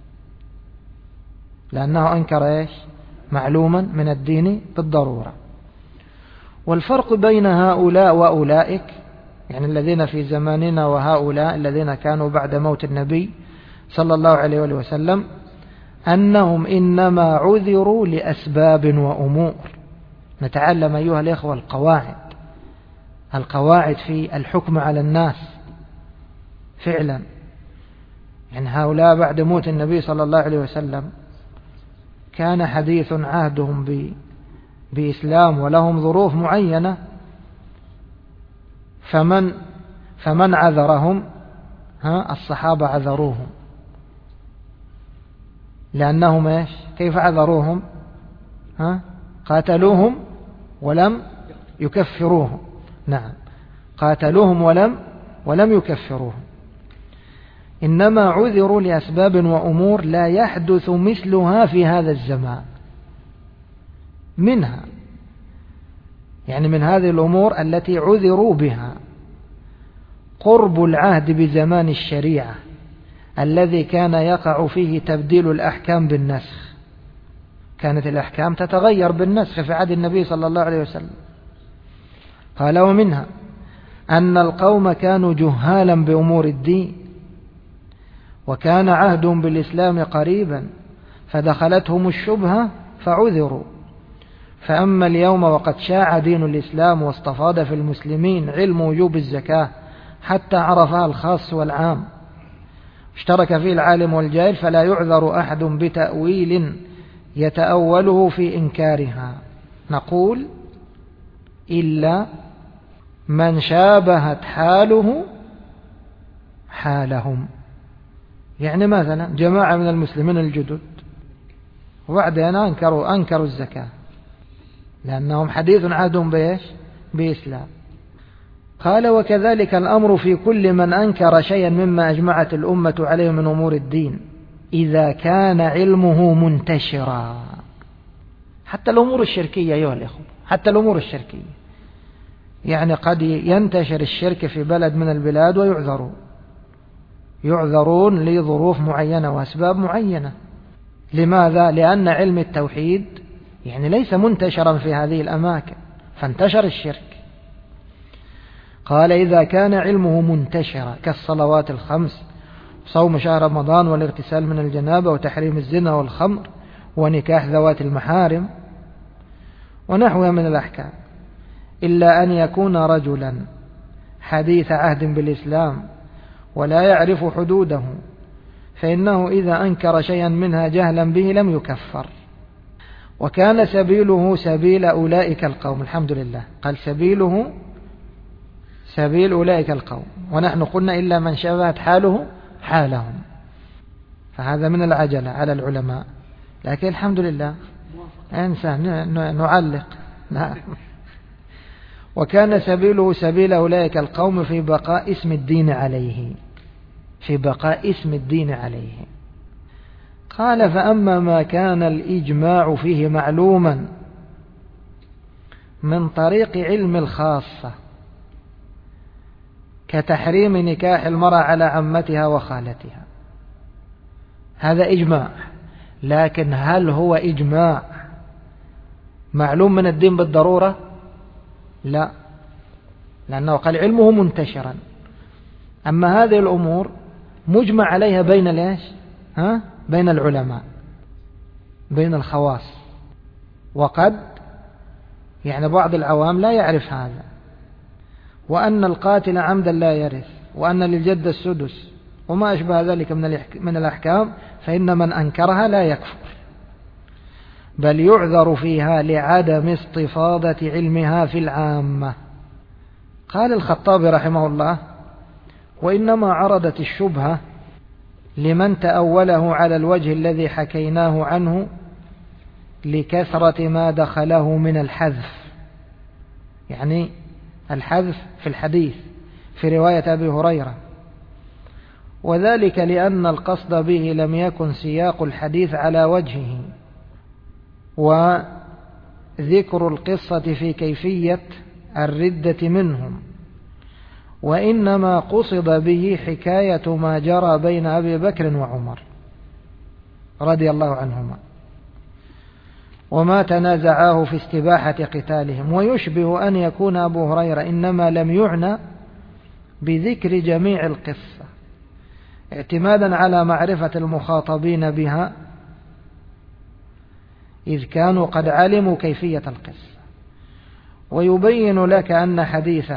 لأنه أنكر إيش؟ معلوما من الدين بالضرورة. والفرق بين هؤلاء وأولئك، يعني الذين في زماننا وهؤلاء الذين كانوا بعد موت النبي صلى الله عليه وسلم، أنهم إنما عذروا لأسباب وأمور. نتعلم أيها الإخوة القواعد في الحكم على الناس فعلا. يعني هؤلاء بعد موت النبي صلى الله عليه وسلم كان حديث عهدهم بإسلام ولهم ظروف معينة، فمن عذرهم؟ الصحابة عذروهم، لأنهم إيش؟ كيف عذروهم؟ قاتلوهم ولم يكفروهم. نعم، قاتلوهم ولم يكفروهم. إنما عذروا لأسباب وأمور لا يحدث مثلها في هذا الزمان. منها، يعني من هذه الأمور التي عذروا بها، قرب العهد بزمان الشريعة الذي كان يقع فيه تبديل الأحكام بالنسخ. كانت الأحكام تتغير بالنسخ في عهد النبي صلى الله عليه وسلم. قال: ومنها أن القوم كانوا جهالا بأمور الدين، وكان عهدهم بالإسلام قريبا فدخلتهم الشبهة فعذروا. فأما اليوم وقد شاع دين الإسلام واستفاض في المسلمين علم وجوب الزكاة حتى عرفها الخاص والعام، اشترك فيه العالم والجاهل، فلا يعذر أحد بتأويل يتأوله في إنكارها. نقول: إلا من شابهت حاله حالهم. يعني مثلا جماعة من المسلمين الجدد وبعدين أنكروا الزكاة لأنهم حديث عهدهم بإيش؟ بإسلام. قال: وكذلك الأمر في كل من أنكر شيئا مما أجمعت الأمة عليه من أمور الدين إذا كان علمه منتشرا. حتى الأمور الشركية أيها الإخوة، حتى الأمور الشركية، يعني قد ينتشر الشرك في بلد من البلاد ويعذرون لظروف معينة وأسباب معينة. لماذا؟ لأن علم التوحيد يعني ليس منتشرا في هذه الأماكن فانتشر الشرك. قال: إذا كان علمه منتشرا كالصلوات الخمس، صوم شهر رمضان، والاغتسال من الجنابة، وتحريم الزنا والخمر، ونكاح ذوات المحارم، ونحوها من الأحكام، إلا أن يكون رجلا حديث عهد بالإسلام ولا يعرف حدوده، فإنه إذا أنكر شيئا منها جهلا به لم يكفر، وكان سبيله سبيل أولئك القوم. الحمد لله، قال سبيله سبيل أولئك القوم، ونحن قلنا إلا من شابهت حاله حالهم، فهذا من العجلة على العلماء، لكن الحمد لله إنسان نعلق. نعم. وكان سبيله سبيل أولئك القوم في بقاء اسم الدين عليه، في بقاء اسم الدين عليه. قال: فأما ما كان الإجماع فيه معلوما من طريق علم الخاصة كتحريم نكاح المرأة على عمتها وخالتها، هذا إجماع، لكن هل هو إجماع معلوم من الدين بالضرورة؟ لا، لأنه قال علمه منتشرا. أما هذه الأمور مجمع عليها بين الإيش؟ بين العلماء، بين الخواص، وقد يعني بعض العوام لا يعرف هذا، وأن القاتل عمدا لا يرث، وأن للجد السدس، وما أشبه ذلك من الأحكام، فإن من أنكرها لا يكفر، بل يعذر فيها لعدم استفاضة علمها في العامة. قال الخطابي رحمه الله: وإنما عرضت الشبهة لمن تأوله على الوجه الذي حكيناه عنه لكثرة ما دخله من الحذف، يعني الحذف في الحديث في رواية أبي هريرة، وذلك لأن القصد به لم يكن سياق الحديث على وجهه وذكر القصة في كيفية الردة منهم، وإنما قصد به حكاية ما جرى بين أبي بكر وعمر رضي الله عنهما وما تنازعاه في استباحة قتالهم. ويشبه أن يكون أبو هريرة إنما لم يعنى بذكر جميع القصة اعتمادا على معرفة المخاطبين بها، إذ كانوا قد علموا كيفية القصة. ويبين لك أن حديث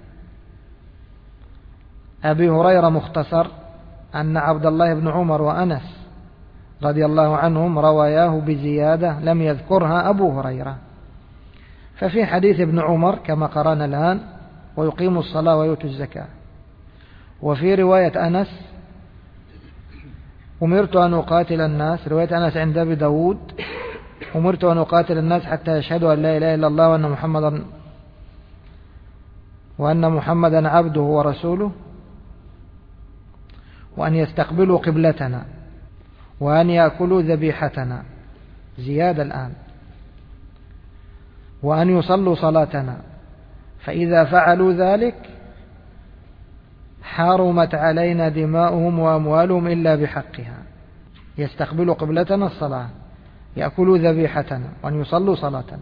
أبي هريرة مختصر، أن عبد الله بن عمر وأنس رضي الله عنهم رواياه بزيادة لم يذكرها أبو هريرة. ففي حديث ابن عمر كما قرأنا الآن ويقيم الصلاة ويؤتوا الزكاة، وفي رواية أنس أمرت أن أقاتل الناس، رواية أنس عند أبي داود أمرت أن أقاتل الناس حتى يشهدوا أن لا إله إلا الله وأن محمدا عبده ورسوله، وأن يستقبلوا قبلتنا، وأن يأكلوا ذبيحتنا، زيادة الآن، وأن يصلوا صلاتنا، فإذا فعلوا ذلك حرمت علينا دماؤهم وأموالهم إلا بحقها. يستقبلوا قبلتنا الصلاة، يأكلوا ذبيحتنا، وأن يصلوا صلاتنا،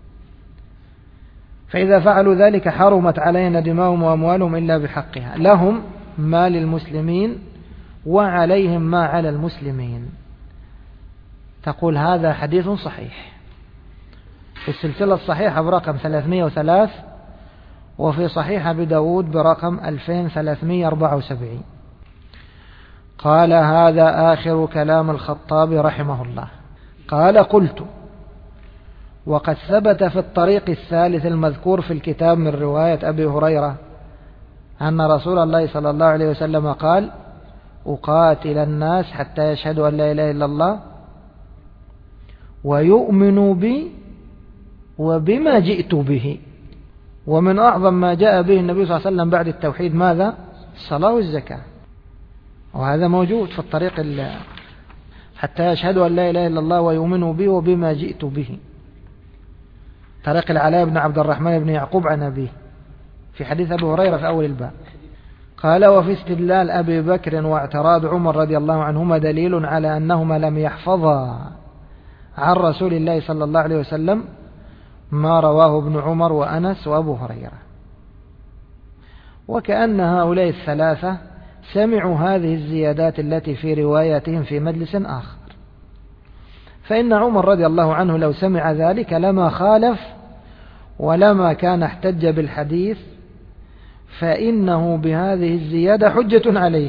فإذا فعلوا ذلك حرمت علينا دماؤهم وأموالهم إلا بحقها، لهم ما للمسلمين وعليهم ما على المسلمين. تقول هذا حديث صحيح في السلسلة الصحيحة برقم 303، وفي صحيح أبي داود برقم 2374. قال هذا آخر كلام الخطابي رحمه الله. قال قلت وقد ثبت في الطريق الثالث المذكور في الكتاب من رواية أبي هريرة أن رسول الله صلى الله عليه وسلم قال أقاتل الناس حتى يشهدوا أن لا إله إلا الله ويؤمنوا بي وبما جئت به. ومن أعظم ما جاء به النبي صلى الله عليه وسلم بعد التوحيد ماذا؟ الصلاة والزكاة، وهذا موجود في الطريق حتى يشهدوا أن لا إله إلا الله ويؤمنوا بي وبما جئت به، طريق العلاء بن عبد الرحمن بن يعقوب عن أبيه في حديث أبي هريرة في أول الباب. قال وفي استدلال أبي بكر واعتراض عمر رضي الله عنهما دليل على أنهما لم يحفظا عن رسول الله صلى الله عليه وسلم ما رواه ابن عمر وأنس وأبو هريرة، وكأن هؤلاء الثلاثة سمعوا هذه الزيادات التي في رواياتهم في مجلس آخر، فإن عمر رضي الله عنه لو سمع ذلك لما خالف ولما كان احتج بالحديث، فإنه بهذه الزيادة حجة عليه.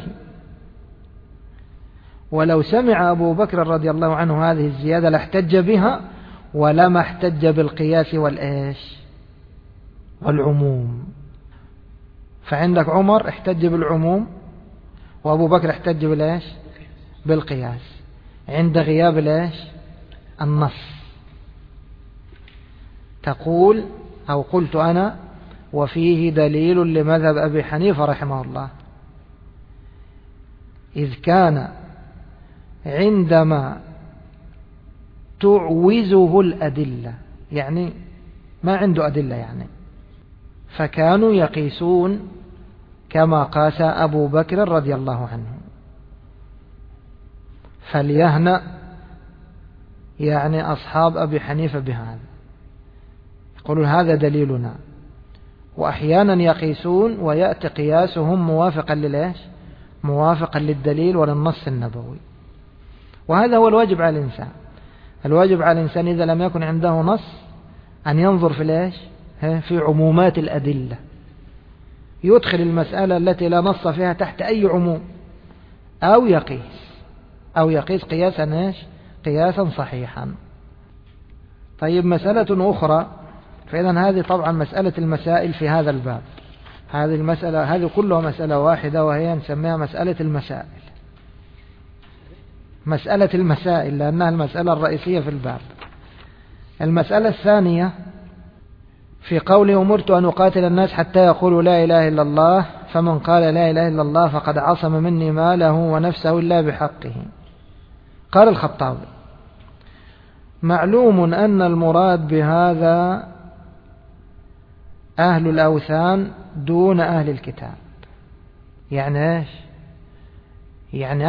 ولو سمع أبو بكر رضي الله عنه هذه الزيادة لاحتج بها ولما احتج بالقياس والعموم. فعندك عمر احتج بالعموم وأبو بكر احتج بالقياس عند غياب النص. تقول أو قلت أنا وفيه دليل لمذهب أبي حنيفة رحمه الله، إذ كان عندما تعوزه الأدلة، يعني ما عنده أدلة فكانوا يقيسون كما قاس أبو بكر رضي الله عنه. فليهنأ أصحاب أبي حنيفة بهذا، يقولون هذا دليلنا. وأحيانا يقيسون ويأتي قياسهم موافقا للدليل وللنص النبوي، وهذا هو الواجب على الإنسان. الواجب على الإنسان إذا لم يكن عنده نص أن ينظر في عمومات الأدلة، يدخل المسألة التي لا نص فيها تحت أي عموم، أو يقيس قياسا صحيحا. طيب مسألة أخرى، فإذا هذه طبعا مسألة المسائل في هذا الباب، هذه كلها مسألة واحدة، وهي نسميها مسألة المسائل. مسألة المسائل لأنها المسألة الرئيسية في الباب. المسألة الثانية في قوله أمرت أن أقاتل الناس حتى يقولوا لا إله إلا الله، فمن قال لا إله إلا الله فقد عصم مني ماله ونفسه إلا بحقه. قال الخطابي: معلوم أن المراد بهذا أهل الأوثان دون أهل الكتاب. يعني إيش؟ يعني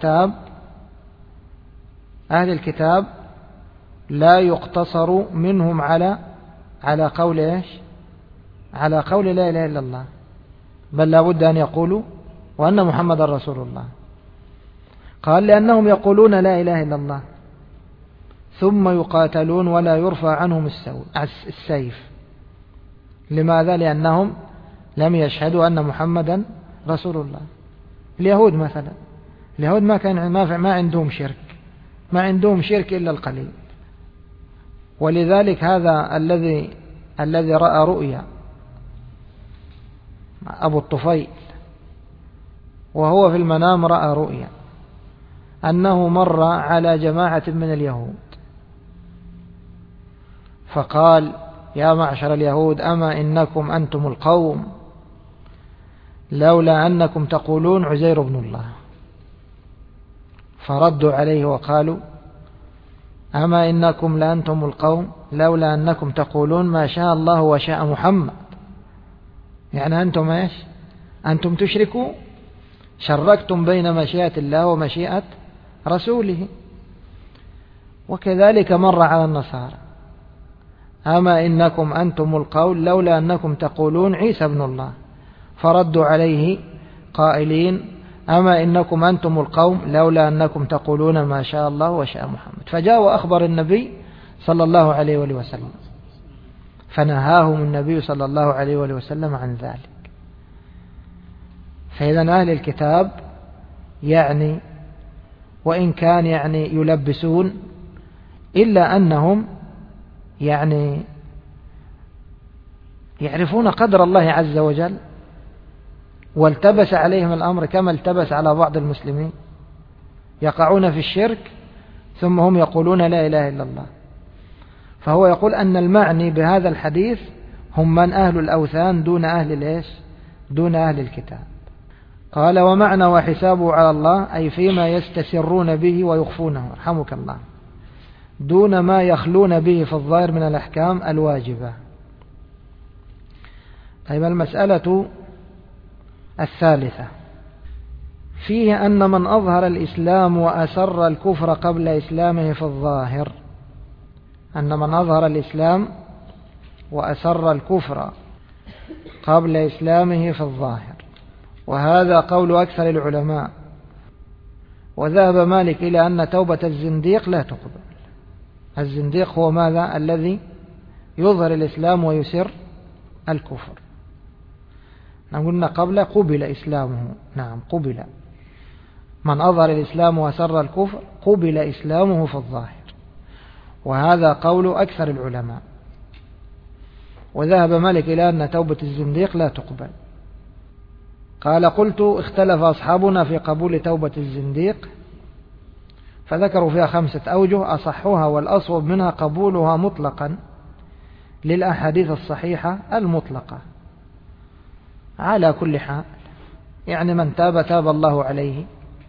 أهل الكتاب لا يقتصر منهم على قول إيش؟ على قول لا إله إلا الله، بل لا بد أن يقولوا وأن محمد رسول الله. قال: لأنهم يقولون لا إله إلا الله ثم يقاتلون ولا يرفع عنهم السيف. لماذا؟ لأنهم لم يشهدوا أن محمدا رسول الله. اليهود مثلا، اليهود ما عندهم شرك إلا القليل. ولذلك هذا الذي رأى رؤيا أبو الطفيل، وهو في المنام رأى رؤيا أنه مر على جماعة من اليهود فقال: يا معشر اليهود أما إنكم أنتم القوم لولا أنكم تقولون عزير بن الله. فردوا عليه وقالوا: أما إنكم لأنتم القوم لولا أنكم تقولون ما شاء الله وشاء محمد. يعني أنتم إيش؟ أنتم تشركوا، شركتم بين مشيئة الله ومشيئة رسوله. وكذلك مر على النصارى: أما إنكم أنتم القول لولا أنكم تقولون عيسى بن الله. فردوا عليه قائلين: أما إنكم أنتم القوم لولا أنكم تقولون ما شاء الله وشاء محمد. فجاء وأخبر النبي صلى الله عليه وآله وسلم، فنهاهم النبي صلى الله عليه وآله وسلم عن ذلك. فإذا أهل الكتاب يعني وإن كان يعني يلبسون إلا أنهم يعني يعرفون قدر الله عز وجل، والتبس عليهم الأمر كما التبس على بعض المسلمين، يقعون في الشرك ثم هم يقولون لا إله إلا الله. فهو يقول أن المعني بهذا الحديث هم من أهل الأوثان دون أهل الكتاب. قال: ومعنى وحسابه على الله أي فيما يستسرون به ويخفونه، رحمك الله، دون ما يخلون به في الظاهر من الأحكام الواجبة. طيب، المسألة الثالثة فيه أن من أظهر الإسلام وأسر الكفر قبل إسلامه في الظاهر، أن من أظهر الإسلام وأسر الكفر قبل إسلامه في الظاهر، وهذا قول أكثر العلماء. وذهب مالك إلى أن توبة الزنديق لا تقبل. الزنديق هو ماذا؟ الذي يظهر الإسلام ويسر الكفر. قلنا قبل إسلامه، نعم قبل. من أظهر الإسلام وأسر الكفر قبل إسلامه في الظاهر، وهذا قول أكثر العلماء. وذهب مالك إلى أن توبة الزنديق لا تقبل. قال: قلت: اختلف أصحابنا في قبول توبة الزنديق، فذكروا فيها 5 أوجه، أصحها والأصوب منها قبولها مطلقا للأحاديث الصحيحة المطلقة على كل حال، يعني من تاب الله عليه،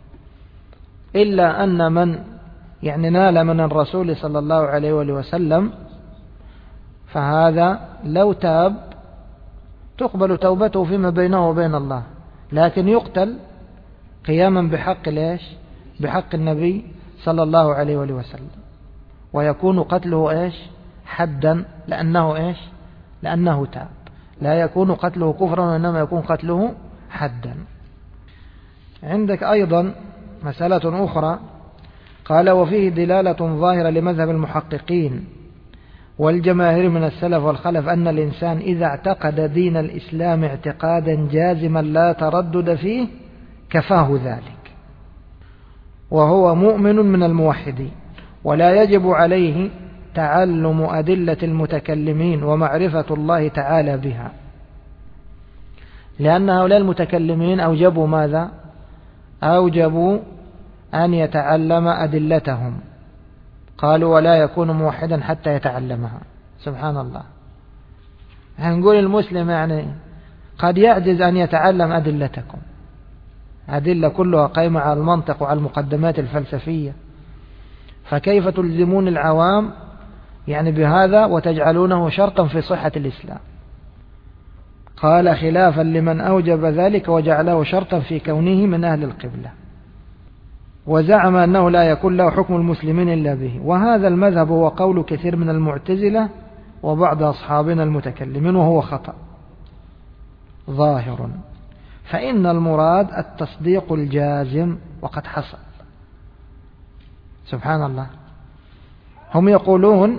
إلا أن من يعني نال من الرسول صلى الله عليه وآله وسلم فهذا لو تاب تقبل توبته فيما بينه وبين الله، لكن يقتل قياما بحق النبي صلى الله عليه وآله وسلم، ويكون قتله حدا، لأنه تاب. لا يكون قتله كفرا، وإنما يكون قتله حدا. عندك أيضا مسألة أخرى، قال: وفيه دلالة ظاهرة لمذهب المحققين والجماهير من السلف والخلف أن الإنسان إذا اعتقد دين الإسلام اعتقادا جازما لا تردد فيه كفاه ذلك، وهو مؤمن من الموحدين، ولا يجب عليه تعلم أدلة المتكلمين ومعرفة الله تعالى بها، لأن هؤلاء المتكلمين أوجبوا ماذا؟ أوجبوا أن يتعلم أدلتهم. قالوا ولا يكون موحدا حتى يتعلمها. سبحان الله. هنقول المسلم يعني قد يعجز أن يتعلم أدلتكم، أدلة كلها قائمة على المنطق وعلى المقدمات الفلسفية، فكيف تلزمون العوام يعني بهذا وتجعلونه شرطا في صحة الإسلام؟ قال خلافا لمن أوجب ذلك وجعله شرطا في كونه من أهل القبلة، وزعم أنه لا يكون له حكم المسلمين إلا به. وهذا المذهب هو قول كثير من المعتزلة وبعض أصحابنا المتكلمين، وهو خطأ ظاهر، فإن المراد التصديق الجازم وقد حصل. سبحان الله. هم يقولون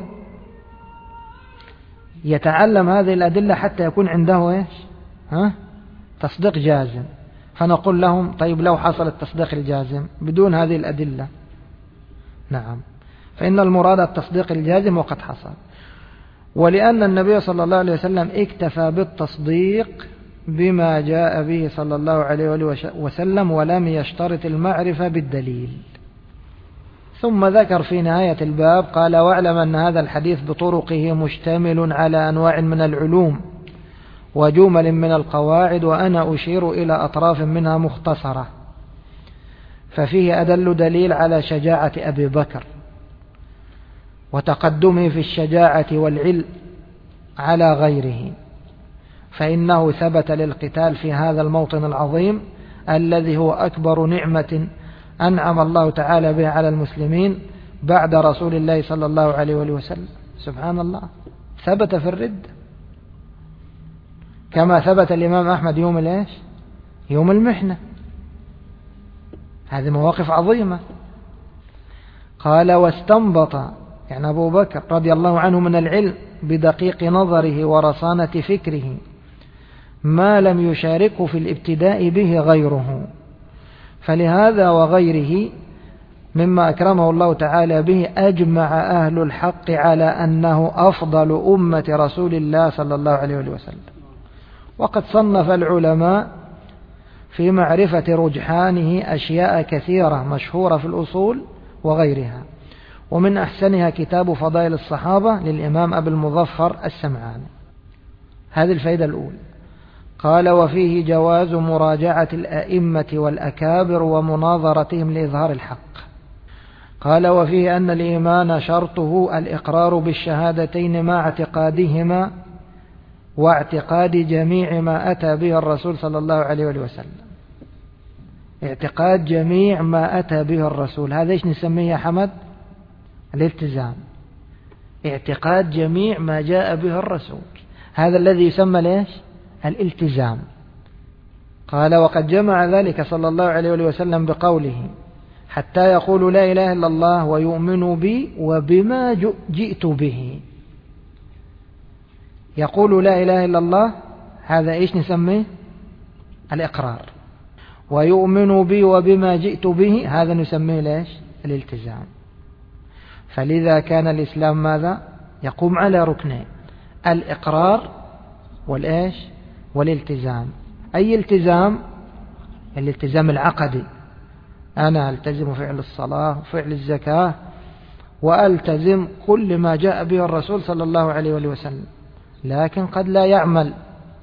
يتعلم هذه الأدلة حتى يكون عنده إيش؟ تصديق جازم. فنقول لهم طيب لو حصل التصديق الجازم بدون هذه الأدلة؟ نعم، فإن المراد التصديق الجازم وقد حصل. ولأن النبي صلى الله عليه وسلم اكتفى بالتصديق بما جاء به صلى الله عليه وسلم ولم يشترط المعرفة بالدليل. ثم ذكر في نهاية الباب قال واعلم أن هذا الحديث بطرقه مشتمل على أنواع من العلوم وجمل من القواعد، وأنا أشير إلى أطراف منها مختصرة. ففيه أدل دليل على شجاعة أبي بكر وتقدمه في الشجاعة والعلم على غيره، فإنه ثبت للقتال في هذا الموطن العظيم الذي هو أكبر نعمة أنعم الله تعالى بها على المسلمين بعد رسول الله صلى الله عليه وسلم. سبحان الله. ثبت في الرد كما ثبت الإمام أحمد يوم المحنة. هذه مواقف عظيمة. قال واستنبط يعني أبو بكر رضي الله عنه من العلم بدقيق نظره ورصانة فكره ما لم يشاركه في الابتداء به غيره، فلهذا وغيره مما أكرمه الله تعالى به أجمع أهل الحق على أنه أفضل أمة رسول الله صلى الله عليه وسلم. وقد صنف العلماء في معرفة رجحانه أشياء كثيرة مشهورة في الأصول وغيرها، ومن أحسنها كتاب فضائل الصحابة للإمام أبي المظفر السمعاني. هذه الفائدة الأولى. قال وفيه جواز مراجعة الأئمة والأكابر ومناظرتهم لإظهار الحق. قال وفيه أن الإيمان شرطه الإقرار بالشهادتين مع اعتقادهما واعتقاد جميع ما أتى به الرسول صلى الله عليه وسلم. اعتقاد جميع ما أتى به الرسول، هذا إيش نسميه يا حمد؟ الالتزام. اعتقاد جميع ما جاء به الرسول، هذا الذي يسمى ليش؟ الالتزام. قال وقد جمع ذلك صلى الله عليه وسلم بقوله حتى يقولوا لا إله إلا الله ويؤمنوا بي وبما جئت به. يقول لا إله إلا الله، هذا إيش نسميه؟ الإقرار. ويؤمنوا بي وبما جئت به، هذا نسميه ليش؟ الالتزام. فلذا كان الإسلام ماذا؟ يقوم على ركنين: الإقرار والإيش؟ والالتزام. أي التزام؟ الالتزام العقدي، أنا ألتزم فعل الصلاة وفعل الزكاة وألتزم كل ما جاء به الرسول صلى الله عليه وسلم، لكن قد لا يعمل.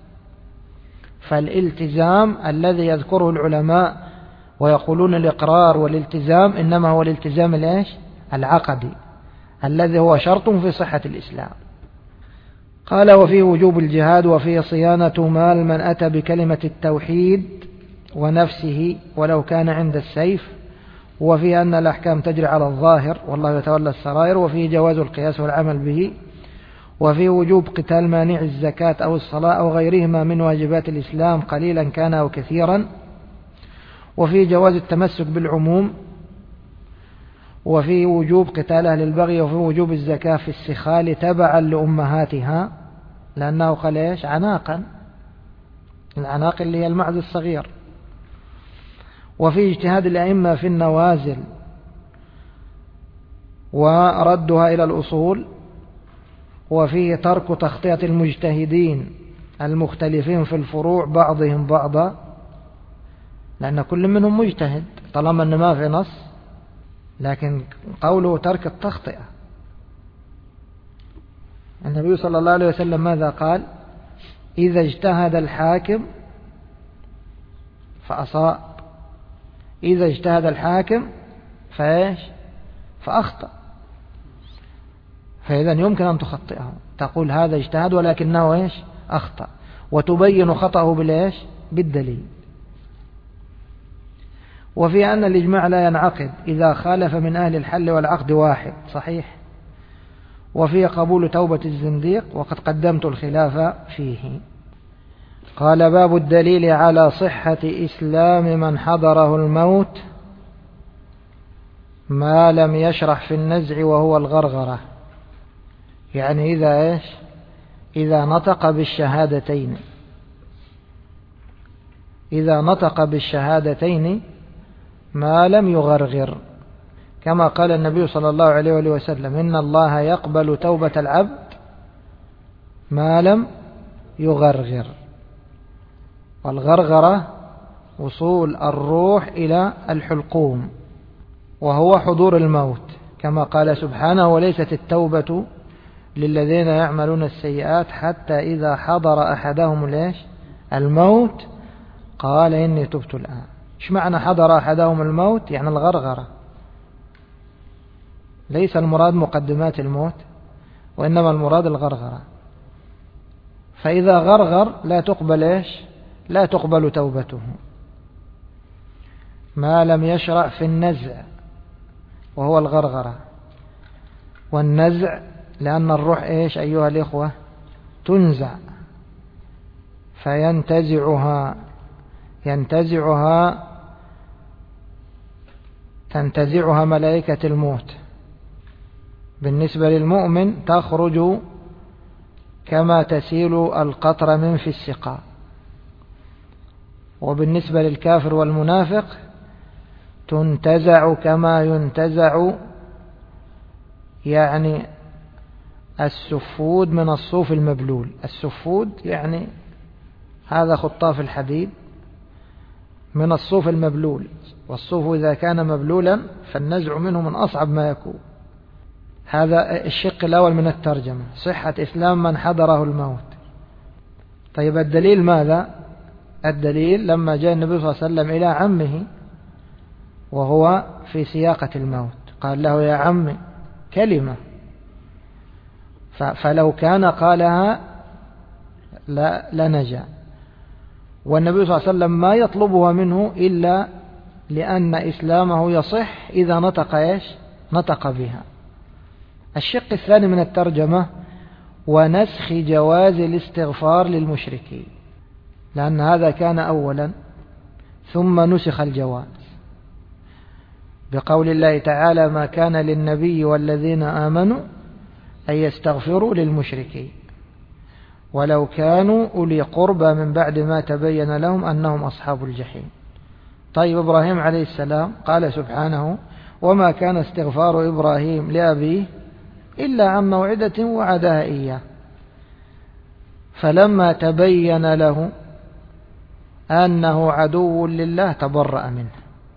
فالالتزام الذي يذكره العلماء ويقولون الإقرار والالتزام إنما هو الالتزام الإيش؟ العقدي الذي هو شرط في صحة الإسلام. قال وفيه وجوب الجهاد، وفيه صيانة مال من أتى بكلمة التوحيد ونفسه ولو كان عند السيف، وفيه أن الأحكام تجري على الظاهر والله يتولى السرائر، وفيه جواز القياس والعمل به، وفيه وجوب قتال مانع الزكاة أو الصلاة أو غيرهما من واجبات الإسلام قليلا كان أو كثيرا، وفيه جواز التمسك بالعموم، وفيه وجوب قتال أهل البغي، وفيه وجوب الزكاة في السخال تبعا لأمهاتها لأنه قال إيش؟ عناقا، العناق اللي هي المعز الصغير. وفيه اجتهاد الأئمة في النوازل وردها إلى الأصول، وفيه ترك تخطئة المجتهدين المختلفين في الفروع بعضهم بعضا، لأن كل منهم مجتهد طالما أن ما في نص لكن قوله ترك التخطئة، النبي صلى الله عليه وسلم ماذا قال؟ إذا اجتهد الحاكم فأصاب، إذا اجتهد الحاكم فأخطأ، فإذا يمكن أن تخطئه، تقول هذا اجتهد ولكنه أخطأ، وتبين خطأه بالدليل. وفي أن الإجماع لا ينعقد إذا خالف من أهل الحل والعقد واحد، صحيح. وفي قبول توبة الزنديق، وقد قدمت الخلاف فيه. قال: باب الدليل على صحة إسلام من حضره الموت ما لم يشرح في النزع وهو الغرغرة، يعني إذا نطق بالشهادتين، إذا نطق بالشهادتين ما لم يغرغر، كما قال النبي صلى الله عليه وسلم: إن الله يقبل توبة العبد ما لم يغرغر. والغرغرة وصول الروح إلى الحلقوم، وهو حضور الموت، كما قال سبحانه: وليست التوبة للذين يعملون السيئات حتى إذا حضر أحدهم الموت قال إني تبت الآن. إيش معنى حضر أحدهم الموت؟ يعني الغرغرة، ليس المراد مقدمات الموت، وإنما المراد الغرغرة. فإذا غرغر لا تقبل لا تقبل توبته. ما لم يشرع في النزع وهو الغرغرة. والنزع لأن الروح أيها الإخوة تنزع، تنتزعها ملائكة الموت. بالنسبة للمؤمن تخرج كما تسيل القطر من في السقاء، وبالنسبة للكافر والمنافق تنتزع كما ينتزع يعني السفود من الصوف المبلول. السفود يعني هذا خطاف الحديد من الصوف المبلول، والصوف إذا كان مبلولا فالنزع منه من أصعب ما يكون. هذا الشق الأول من الترجمة، صحة إسلام من حضره الموت. طيب الدليل ماذا؟ الدليل لما جاء النبي صلى الله عليه وسلم إلى عمه وهو في سياقة الموت، قال له: يا عمي، كلمة، فلو كان قالها لنجا. والنبي صلى الله عليه وسلم ما يطلبها منه إلا لأن إسلامه يصح إذا نطق بها. الشق الثاني من الترجمة: ونسخ جواز الاستغفار للمشركين، لأن هذا كان أولا ثم نسخ الجواز بقول الله تعالى: ما كان للنبي والذين آمنوا أن يستغفروا للمشركين ولو كانوا أولي قربى من بعد ما تبين لهم أنهم أصحاب الجحيم. طيب إبراهيم عليه السلام قال سبحانه: وما كان استغفار إبراهيم لأبيه إلا عن موعدة وعدها إياه فلما تبين له أنه عدو لله تبرأ منه.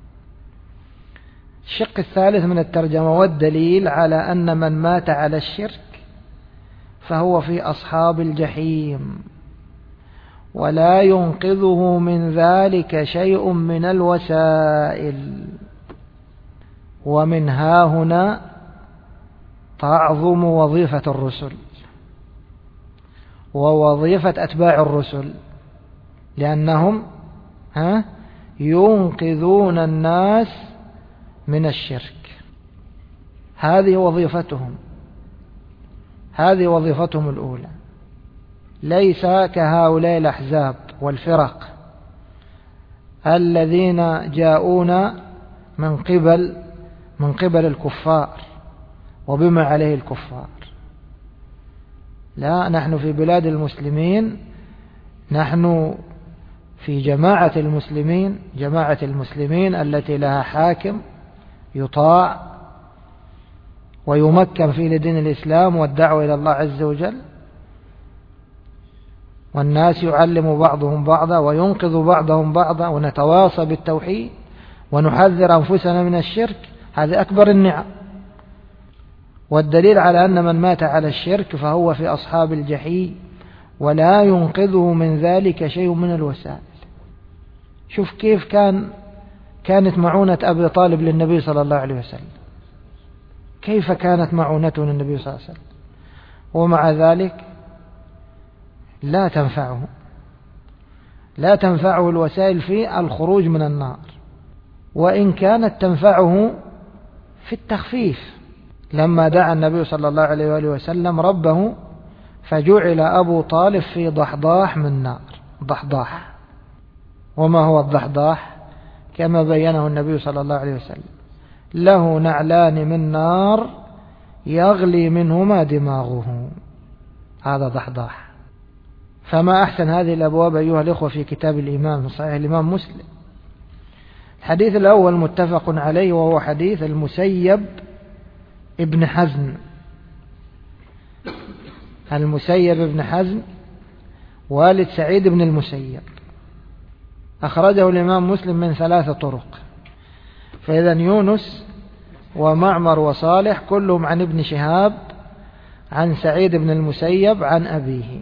الشق الثالث من الترجمة: والدليل على أن من مات على الشرك فهو في أصحاب الجحيم ولا ينقذه من ذلك شيء من الوسائل. ومن ها هنا تعظم وظيفة الرسل ووظيفة أتباع الرسل، لأنهم ينقذون الناس من الشرك. هذه وظيفتهم الأولى. ليس كهؤلاء الأحزاب والفرق الذين جاءون من قبل الكفار وبما عليه الكفار. لا، نحن في بلاد المسلمين، نحن في جماعة المسلمين التي لها حاكم يطاع ويمكن فيه لدين الإسلام والدعوة إلى الله عز وجل، والناس يعلم بعضهم بعضا وينقذ بعضهم بعضا، ونتواصى بالتوحيد ونحذر أنفسنا من الشرك هذه أكبر النعم. والدليل على أن من مات على الشرك فهو في أصحاب الجحيم ولا ينقذه من ذلك شيء من الوسائل. شوف كيف كانت معونة أبي طالب للنبي صلى الله عليه وسلم، كيف كانت معونته للنبي صلى الله عليه وسلم، ومع ذلك لا تنفعه الوسائل في الخروج من النار، وإن كانت تنفعه في التخفيف. لما دعا النبي صلى الله عليه وآله وسلم ربه فجعل أبو طالب في ضحضاح من نار. ضحضاح، وما هو الضحضاح؟ كما بينه النبي صلى الله عليه وسلم: له نعلان من نار يغلي منهما دماغه. هذا ضحضاح. فما أحسن هذه الأبواب أيها الإخوة في كتاب الإيمان، صحيح الإمام مسلم. الحديث الأول متفق عليه، وهو حديث المسيب ابن حزم. المسيب ابن حزم والد سعيد بن المسيب، أخرجه الإمام مسلم من 3 طرق. فإذا يونس ومعمر وصالح كلهم عن ابن شهاب عن سعيد بن المسيب عن أبيه.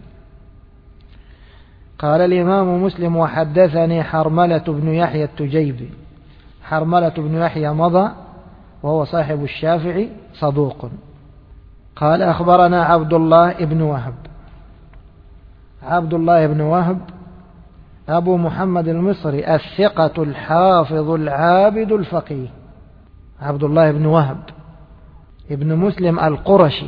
قال الإمام مسلم: وحدثني حرملة بن يحيى التجيبي. حرملة بن يحيى مضى، وهو صاحب الشافعي، صدوق. قال: أخبرنا عبد الله بن وهب. عبد الله بن وهب أبو محمد المصري الثقة الحافظ العابد الفقيه. عبد الله بن وهب ابن مسلم القرشي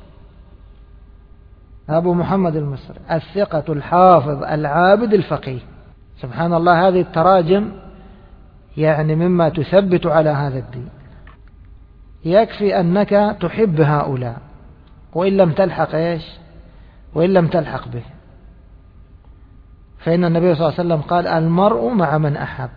أبو محمد المصري الثقة الحافظ العابد الفقيه. سبحان الله، هذه التراجم يعني مما تثبت على هذا الدين. يكفي أنك تحب هؤلاء وإن لم تلحق وإن لم تلحق به. فإن النبي صلى الله عليه وسلم قال: المرء مع من أحب.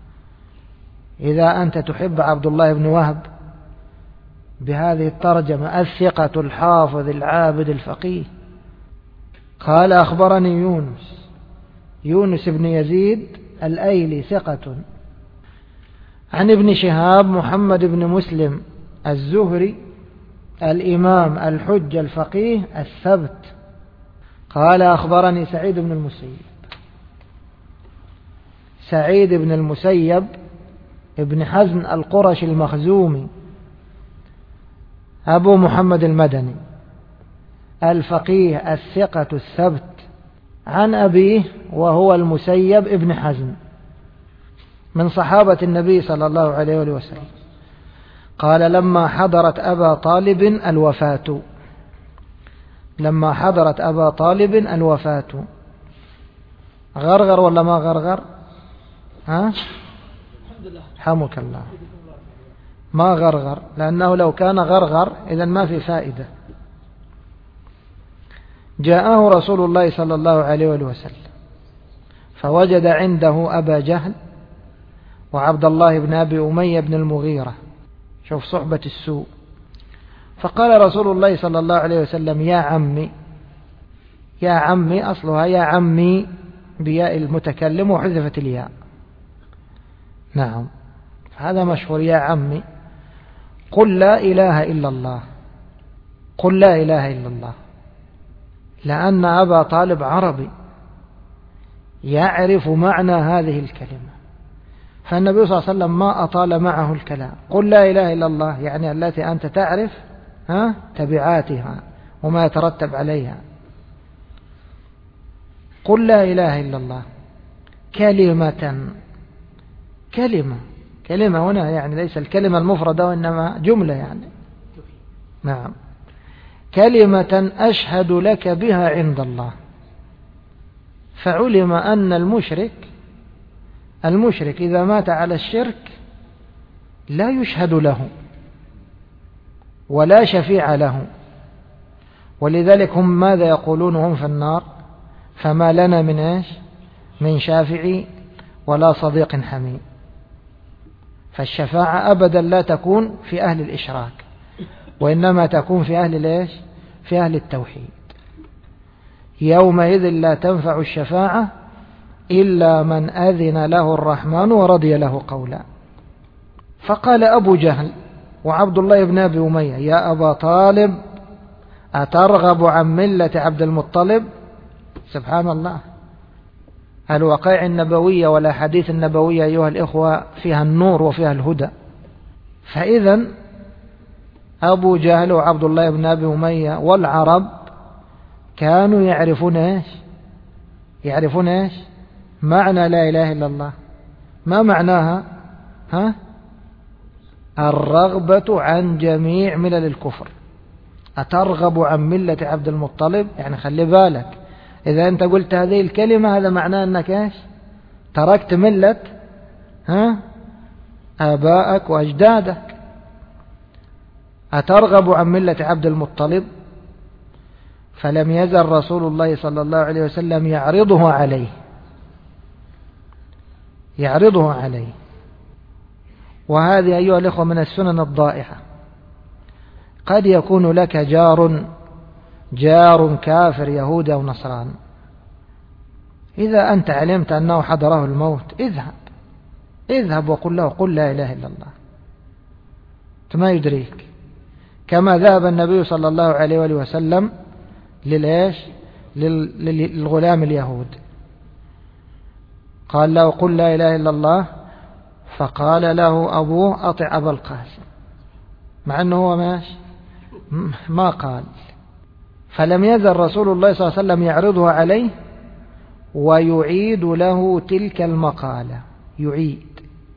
إذا أنت تحب عبد الله بن وهب بهذه الترجمة الثقة الحافظ العابد الفقيه. قال: أخبرني يونس بن يزيد الأيلي ثقة عن ابن شهاب محمد بن مسلم الزهري الإمام الحج الفقيه الثبت. قال: أخبرني سعيد بن المسيب. سعيد بن المسيب ابن حزن القرشي المخزومي أبو محمد المدني الفقيه الثقة الثبت عن أبيه وهو المسيب ابن حزن من صحابة النبي صلى الله عليه وسلم. قال: لما حضرت أبا طالب الوفاة. لما حضرت أبا طالب الوفاة. غرغر ولا ما غرغر؟ ها؟ حمك الله. ما غرغر، لأنه لو كان غرغر إذن ما في فائدة. جاءه رسول الله صلى الله عليه وسلم فوجد عنده أبا جهل وعبد الله بن أبي أمية بن المغيرة. شوف صحبة السوء. فقال رسول الله صلى الله عليه وسلم: يا عمي. يا عمي أصلها يا عمي بياء المتكلم وحذفت الياء. نعم، هذا مشهور. يا عمي قل لا إله إلا الله. قل لا إله إلا الله، لأن أبا طالب عربي يعرف معنى هذه الكلمة. فالنبي صلى الله عليه وسلم ما أطال معه الكلام. قل لا إله إلا الله يعني التي أنت تعرف تبعاتها وما يترتب عليها. قل لا إله إلا الله كلمة هنا يعني ليس الكلمة المفردة وإنما جملة يعني. نعم، كلمة أشهد لك بها عند الله. فعلم أن المشرك إذا مات على الشرك لا يشهد له ولا شفيع له، ولذلك هم ماذا يقولون هم في النار؟ فما لنا من شافعي ولا صديق حميم. فالشفاعة أبدا لا تكون في أهل الإشراك، وإنما تكون في أهل في أهل التوحيد. يومئذ لا تنفع الشفاعة إلا من أذن له الرحمن ورضي له قولا. فقال أبو جهل وعبد الله بن أبي أمية: يا أبا طالب أترغب عن ملة عبد المطلب؟ سبحان الله. الوقائع النبوية والأحاديث النبوية أيها الإخوة فيها النور وفيها الهدى. فإذا أبو جهل وعبد الله بن أبي أمية والعرب كانوا يعرفون إيش معنى لا إله إلا الله. ما معناها؟ الرغبة عن جميع ملل الكفر. أترغب عن ملة عبد المطلب؟ يعني خلي بالك، إذا أنت قلت هذه الكلمة هذا معناه أنك تركت ملة آبائك وأجدادك. أترغب عن ملة عبد المطلب؟ فلم يزل رسول الله صلى الله عليه وسلم يعرضه عليه. وهذه أيها الأخوة من السنن الضائعة. قد يكون لك جار كافر يهودي أو نصراني، إذا أنت علمت أنه حضره الموت اذهب وقل له: قل لا إله إلا الله. ما يدريك، كما ذهب النبي صلى الله عليه وآله وسلم للغلام اليهود، قال له: قل لا إله إلا الله، فقال له أبوه: أطع أبا القاسم، مع أنه هو ما قال. فلم يزل رسول الله صلى الله عليه وسلم يعرضها عليه ويعيد له تلك المقالة. يعيد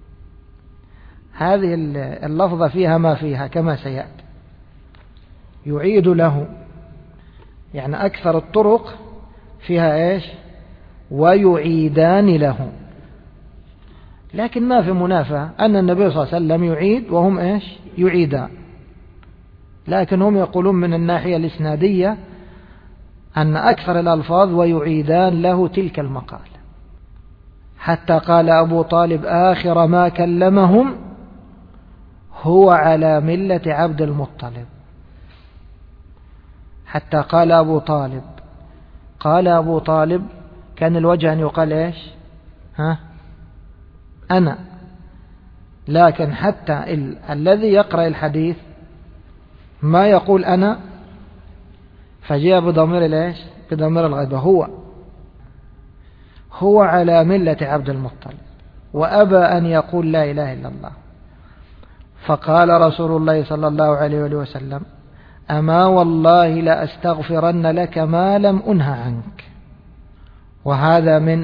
هذه اللفظة فيها ما فيها كما سيأتي. يعيد له يعني أكثر الطرق فيها ويعيدان له. لكن ما في منافاة أن النبي صلى الله عليه وسلم يعيد وهم يعيدان، لكن هم يقولون من الناحية الإسنادية أن أكثر الألفاظ ويعيدان له تلك المقالة. حتى قال أبو طالب آخر ما كلمهم: هو على ملة عبد المطلب. حتى قال أبو طالب كان الوجه أن يقال أنا، لكن حتى الذي يقرأ الحديث ما يقول أنا، فجاء بضمير الغيبة. هو على ملة عبد المطلب، وأبى أن يقول لا إله إلا الله. فقال رسول الله صلى الله عليه وسلم: أما والله لأستغفرن لك ما لم أنه عنك. وهذا من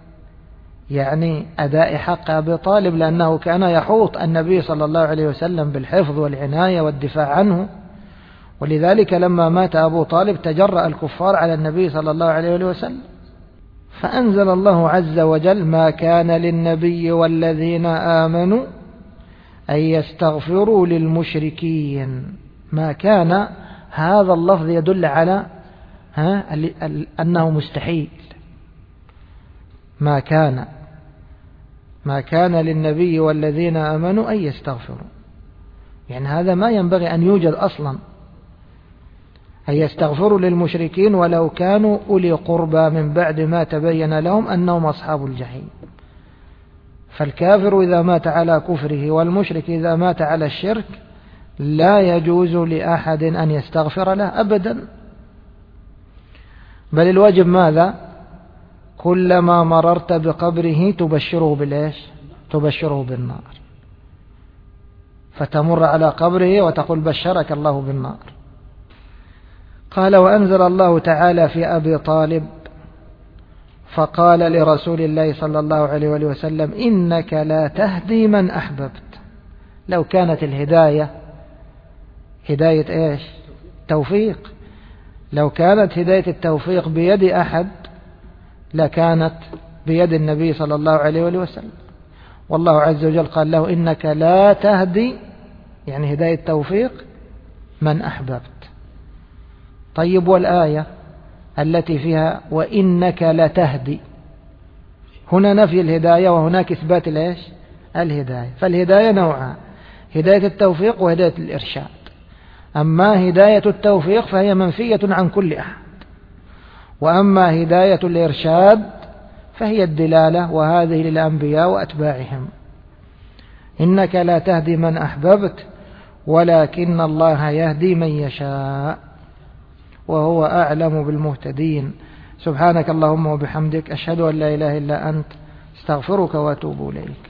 أداء حق أبي طالب، لأنه كان يحوط النبي صلى الله عليه وسلم بالحفظ والعناية والدفاع عنه. ولذلك لما مات أبو طالب تجرأ الكفار على النبي صلى الله عليه وسلم، فأنزل الله عز وجل: ما كان للنبي والذين آمنوا أن يستغفروا للمشركين. ما كان، هذا اللفظ يدل على أنه مستحيل. ما كان للنبي والذين آمنوا أن يستغفروا، هذا ما ينبغي أن يوجد أصلا، أن يستغفروا للمشركين ولو كانوا أولي قربى من بعد ما تبين لهم أنهم أصحاب الجحيم. فالكافر إذا مات على كفره والمشرك إذا مات على الشرك لا يجوز لأحد أن يستغفر له أبدا. بل الواجب ماذا؟ كلما مررت بقبره تبشره بالنار، فتمر على قبره وتقول: بشرك الله بالنار. قال: وأنزل الله تعالى في أبي طالب فقال لرسول الله صلى الله عليه وسلم: إنك لا تهدي من أحببت. لو كانت الهداية هداية توفيق، لو كانت هداية التوفيق بيد أحد لكانت بيد النبي صلى الله عليه وسلم. والله عز وجل قال له: إنك لا تهدي، هداية توفيق، من أحببت. طيب، والآية التي فيها وإنك لتهدي، هنا نفي الهداية وهناك إثبات الهداية. فالهداية نوعان: هداية التوفيق وهداية الإرشاد. أما هداية التوفيق فهي منفية عن كل أحد، وأما هداية الإرشاد فهي الدلالة، وهذه للأنبياء وأتباعهم. إنك لا تهدي من أحببت ولكن الله يهدي من يشاء وهو أعلم بالمهتدين. سبحانك اللهم وبحمدك، أشهد أن لا إله إلا أنت، استغفرك وأتوب إليك.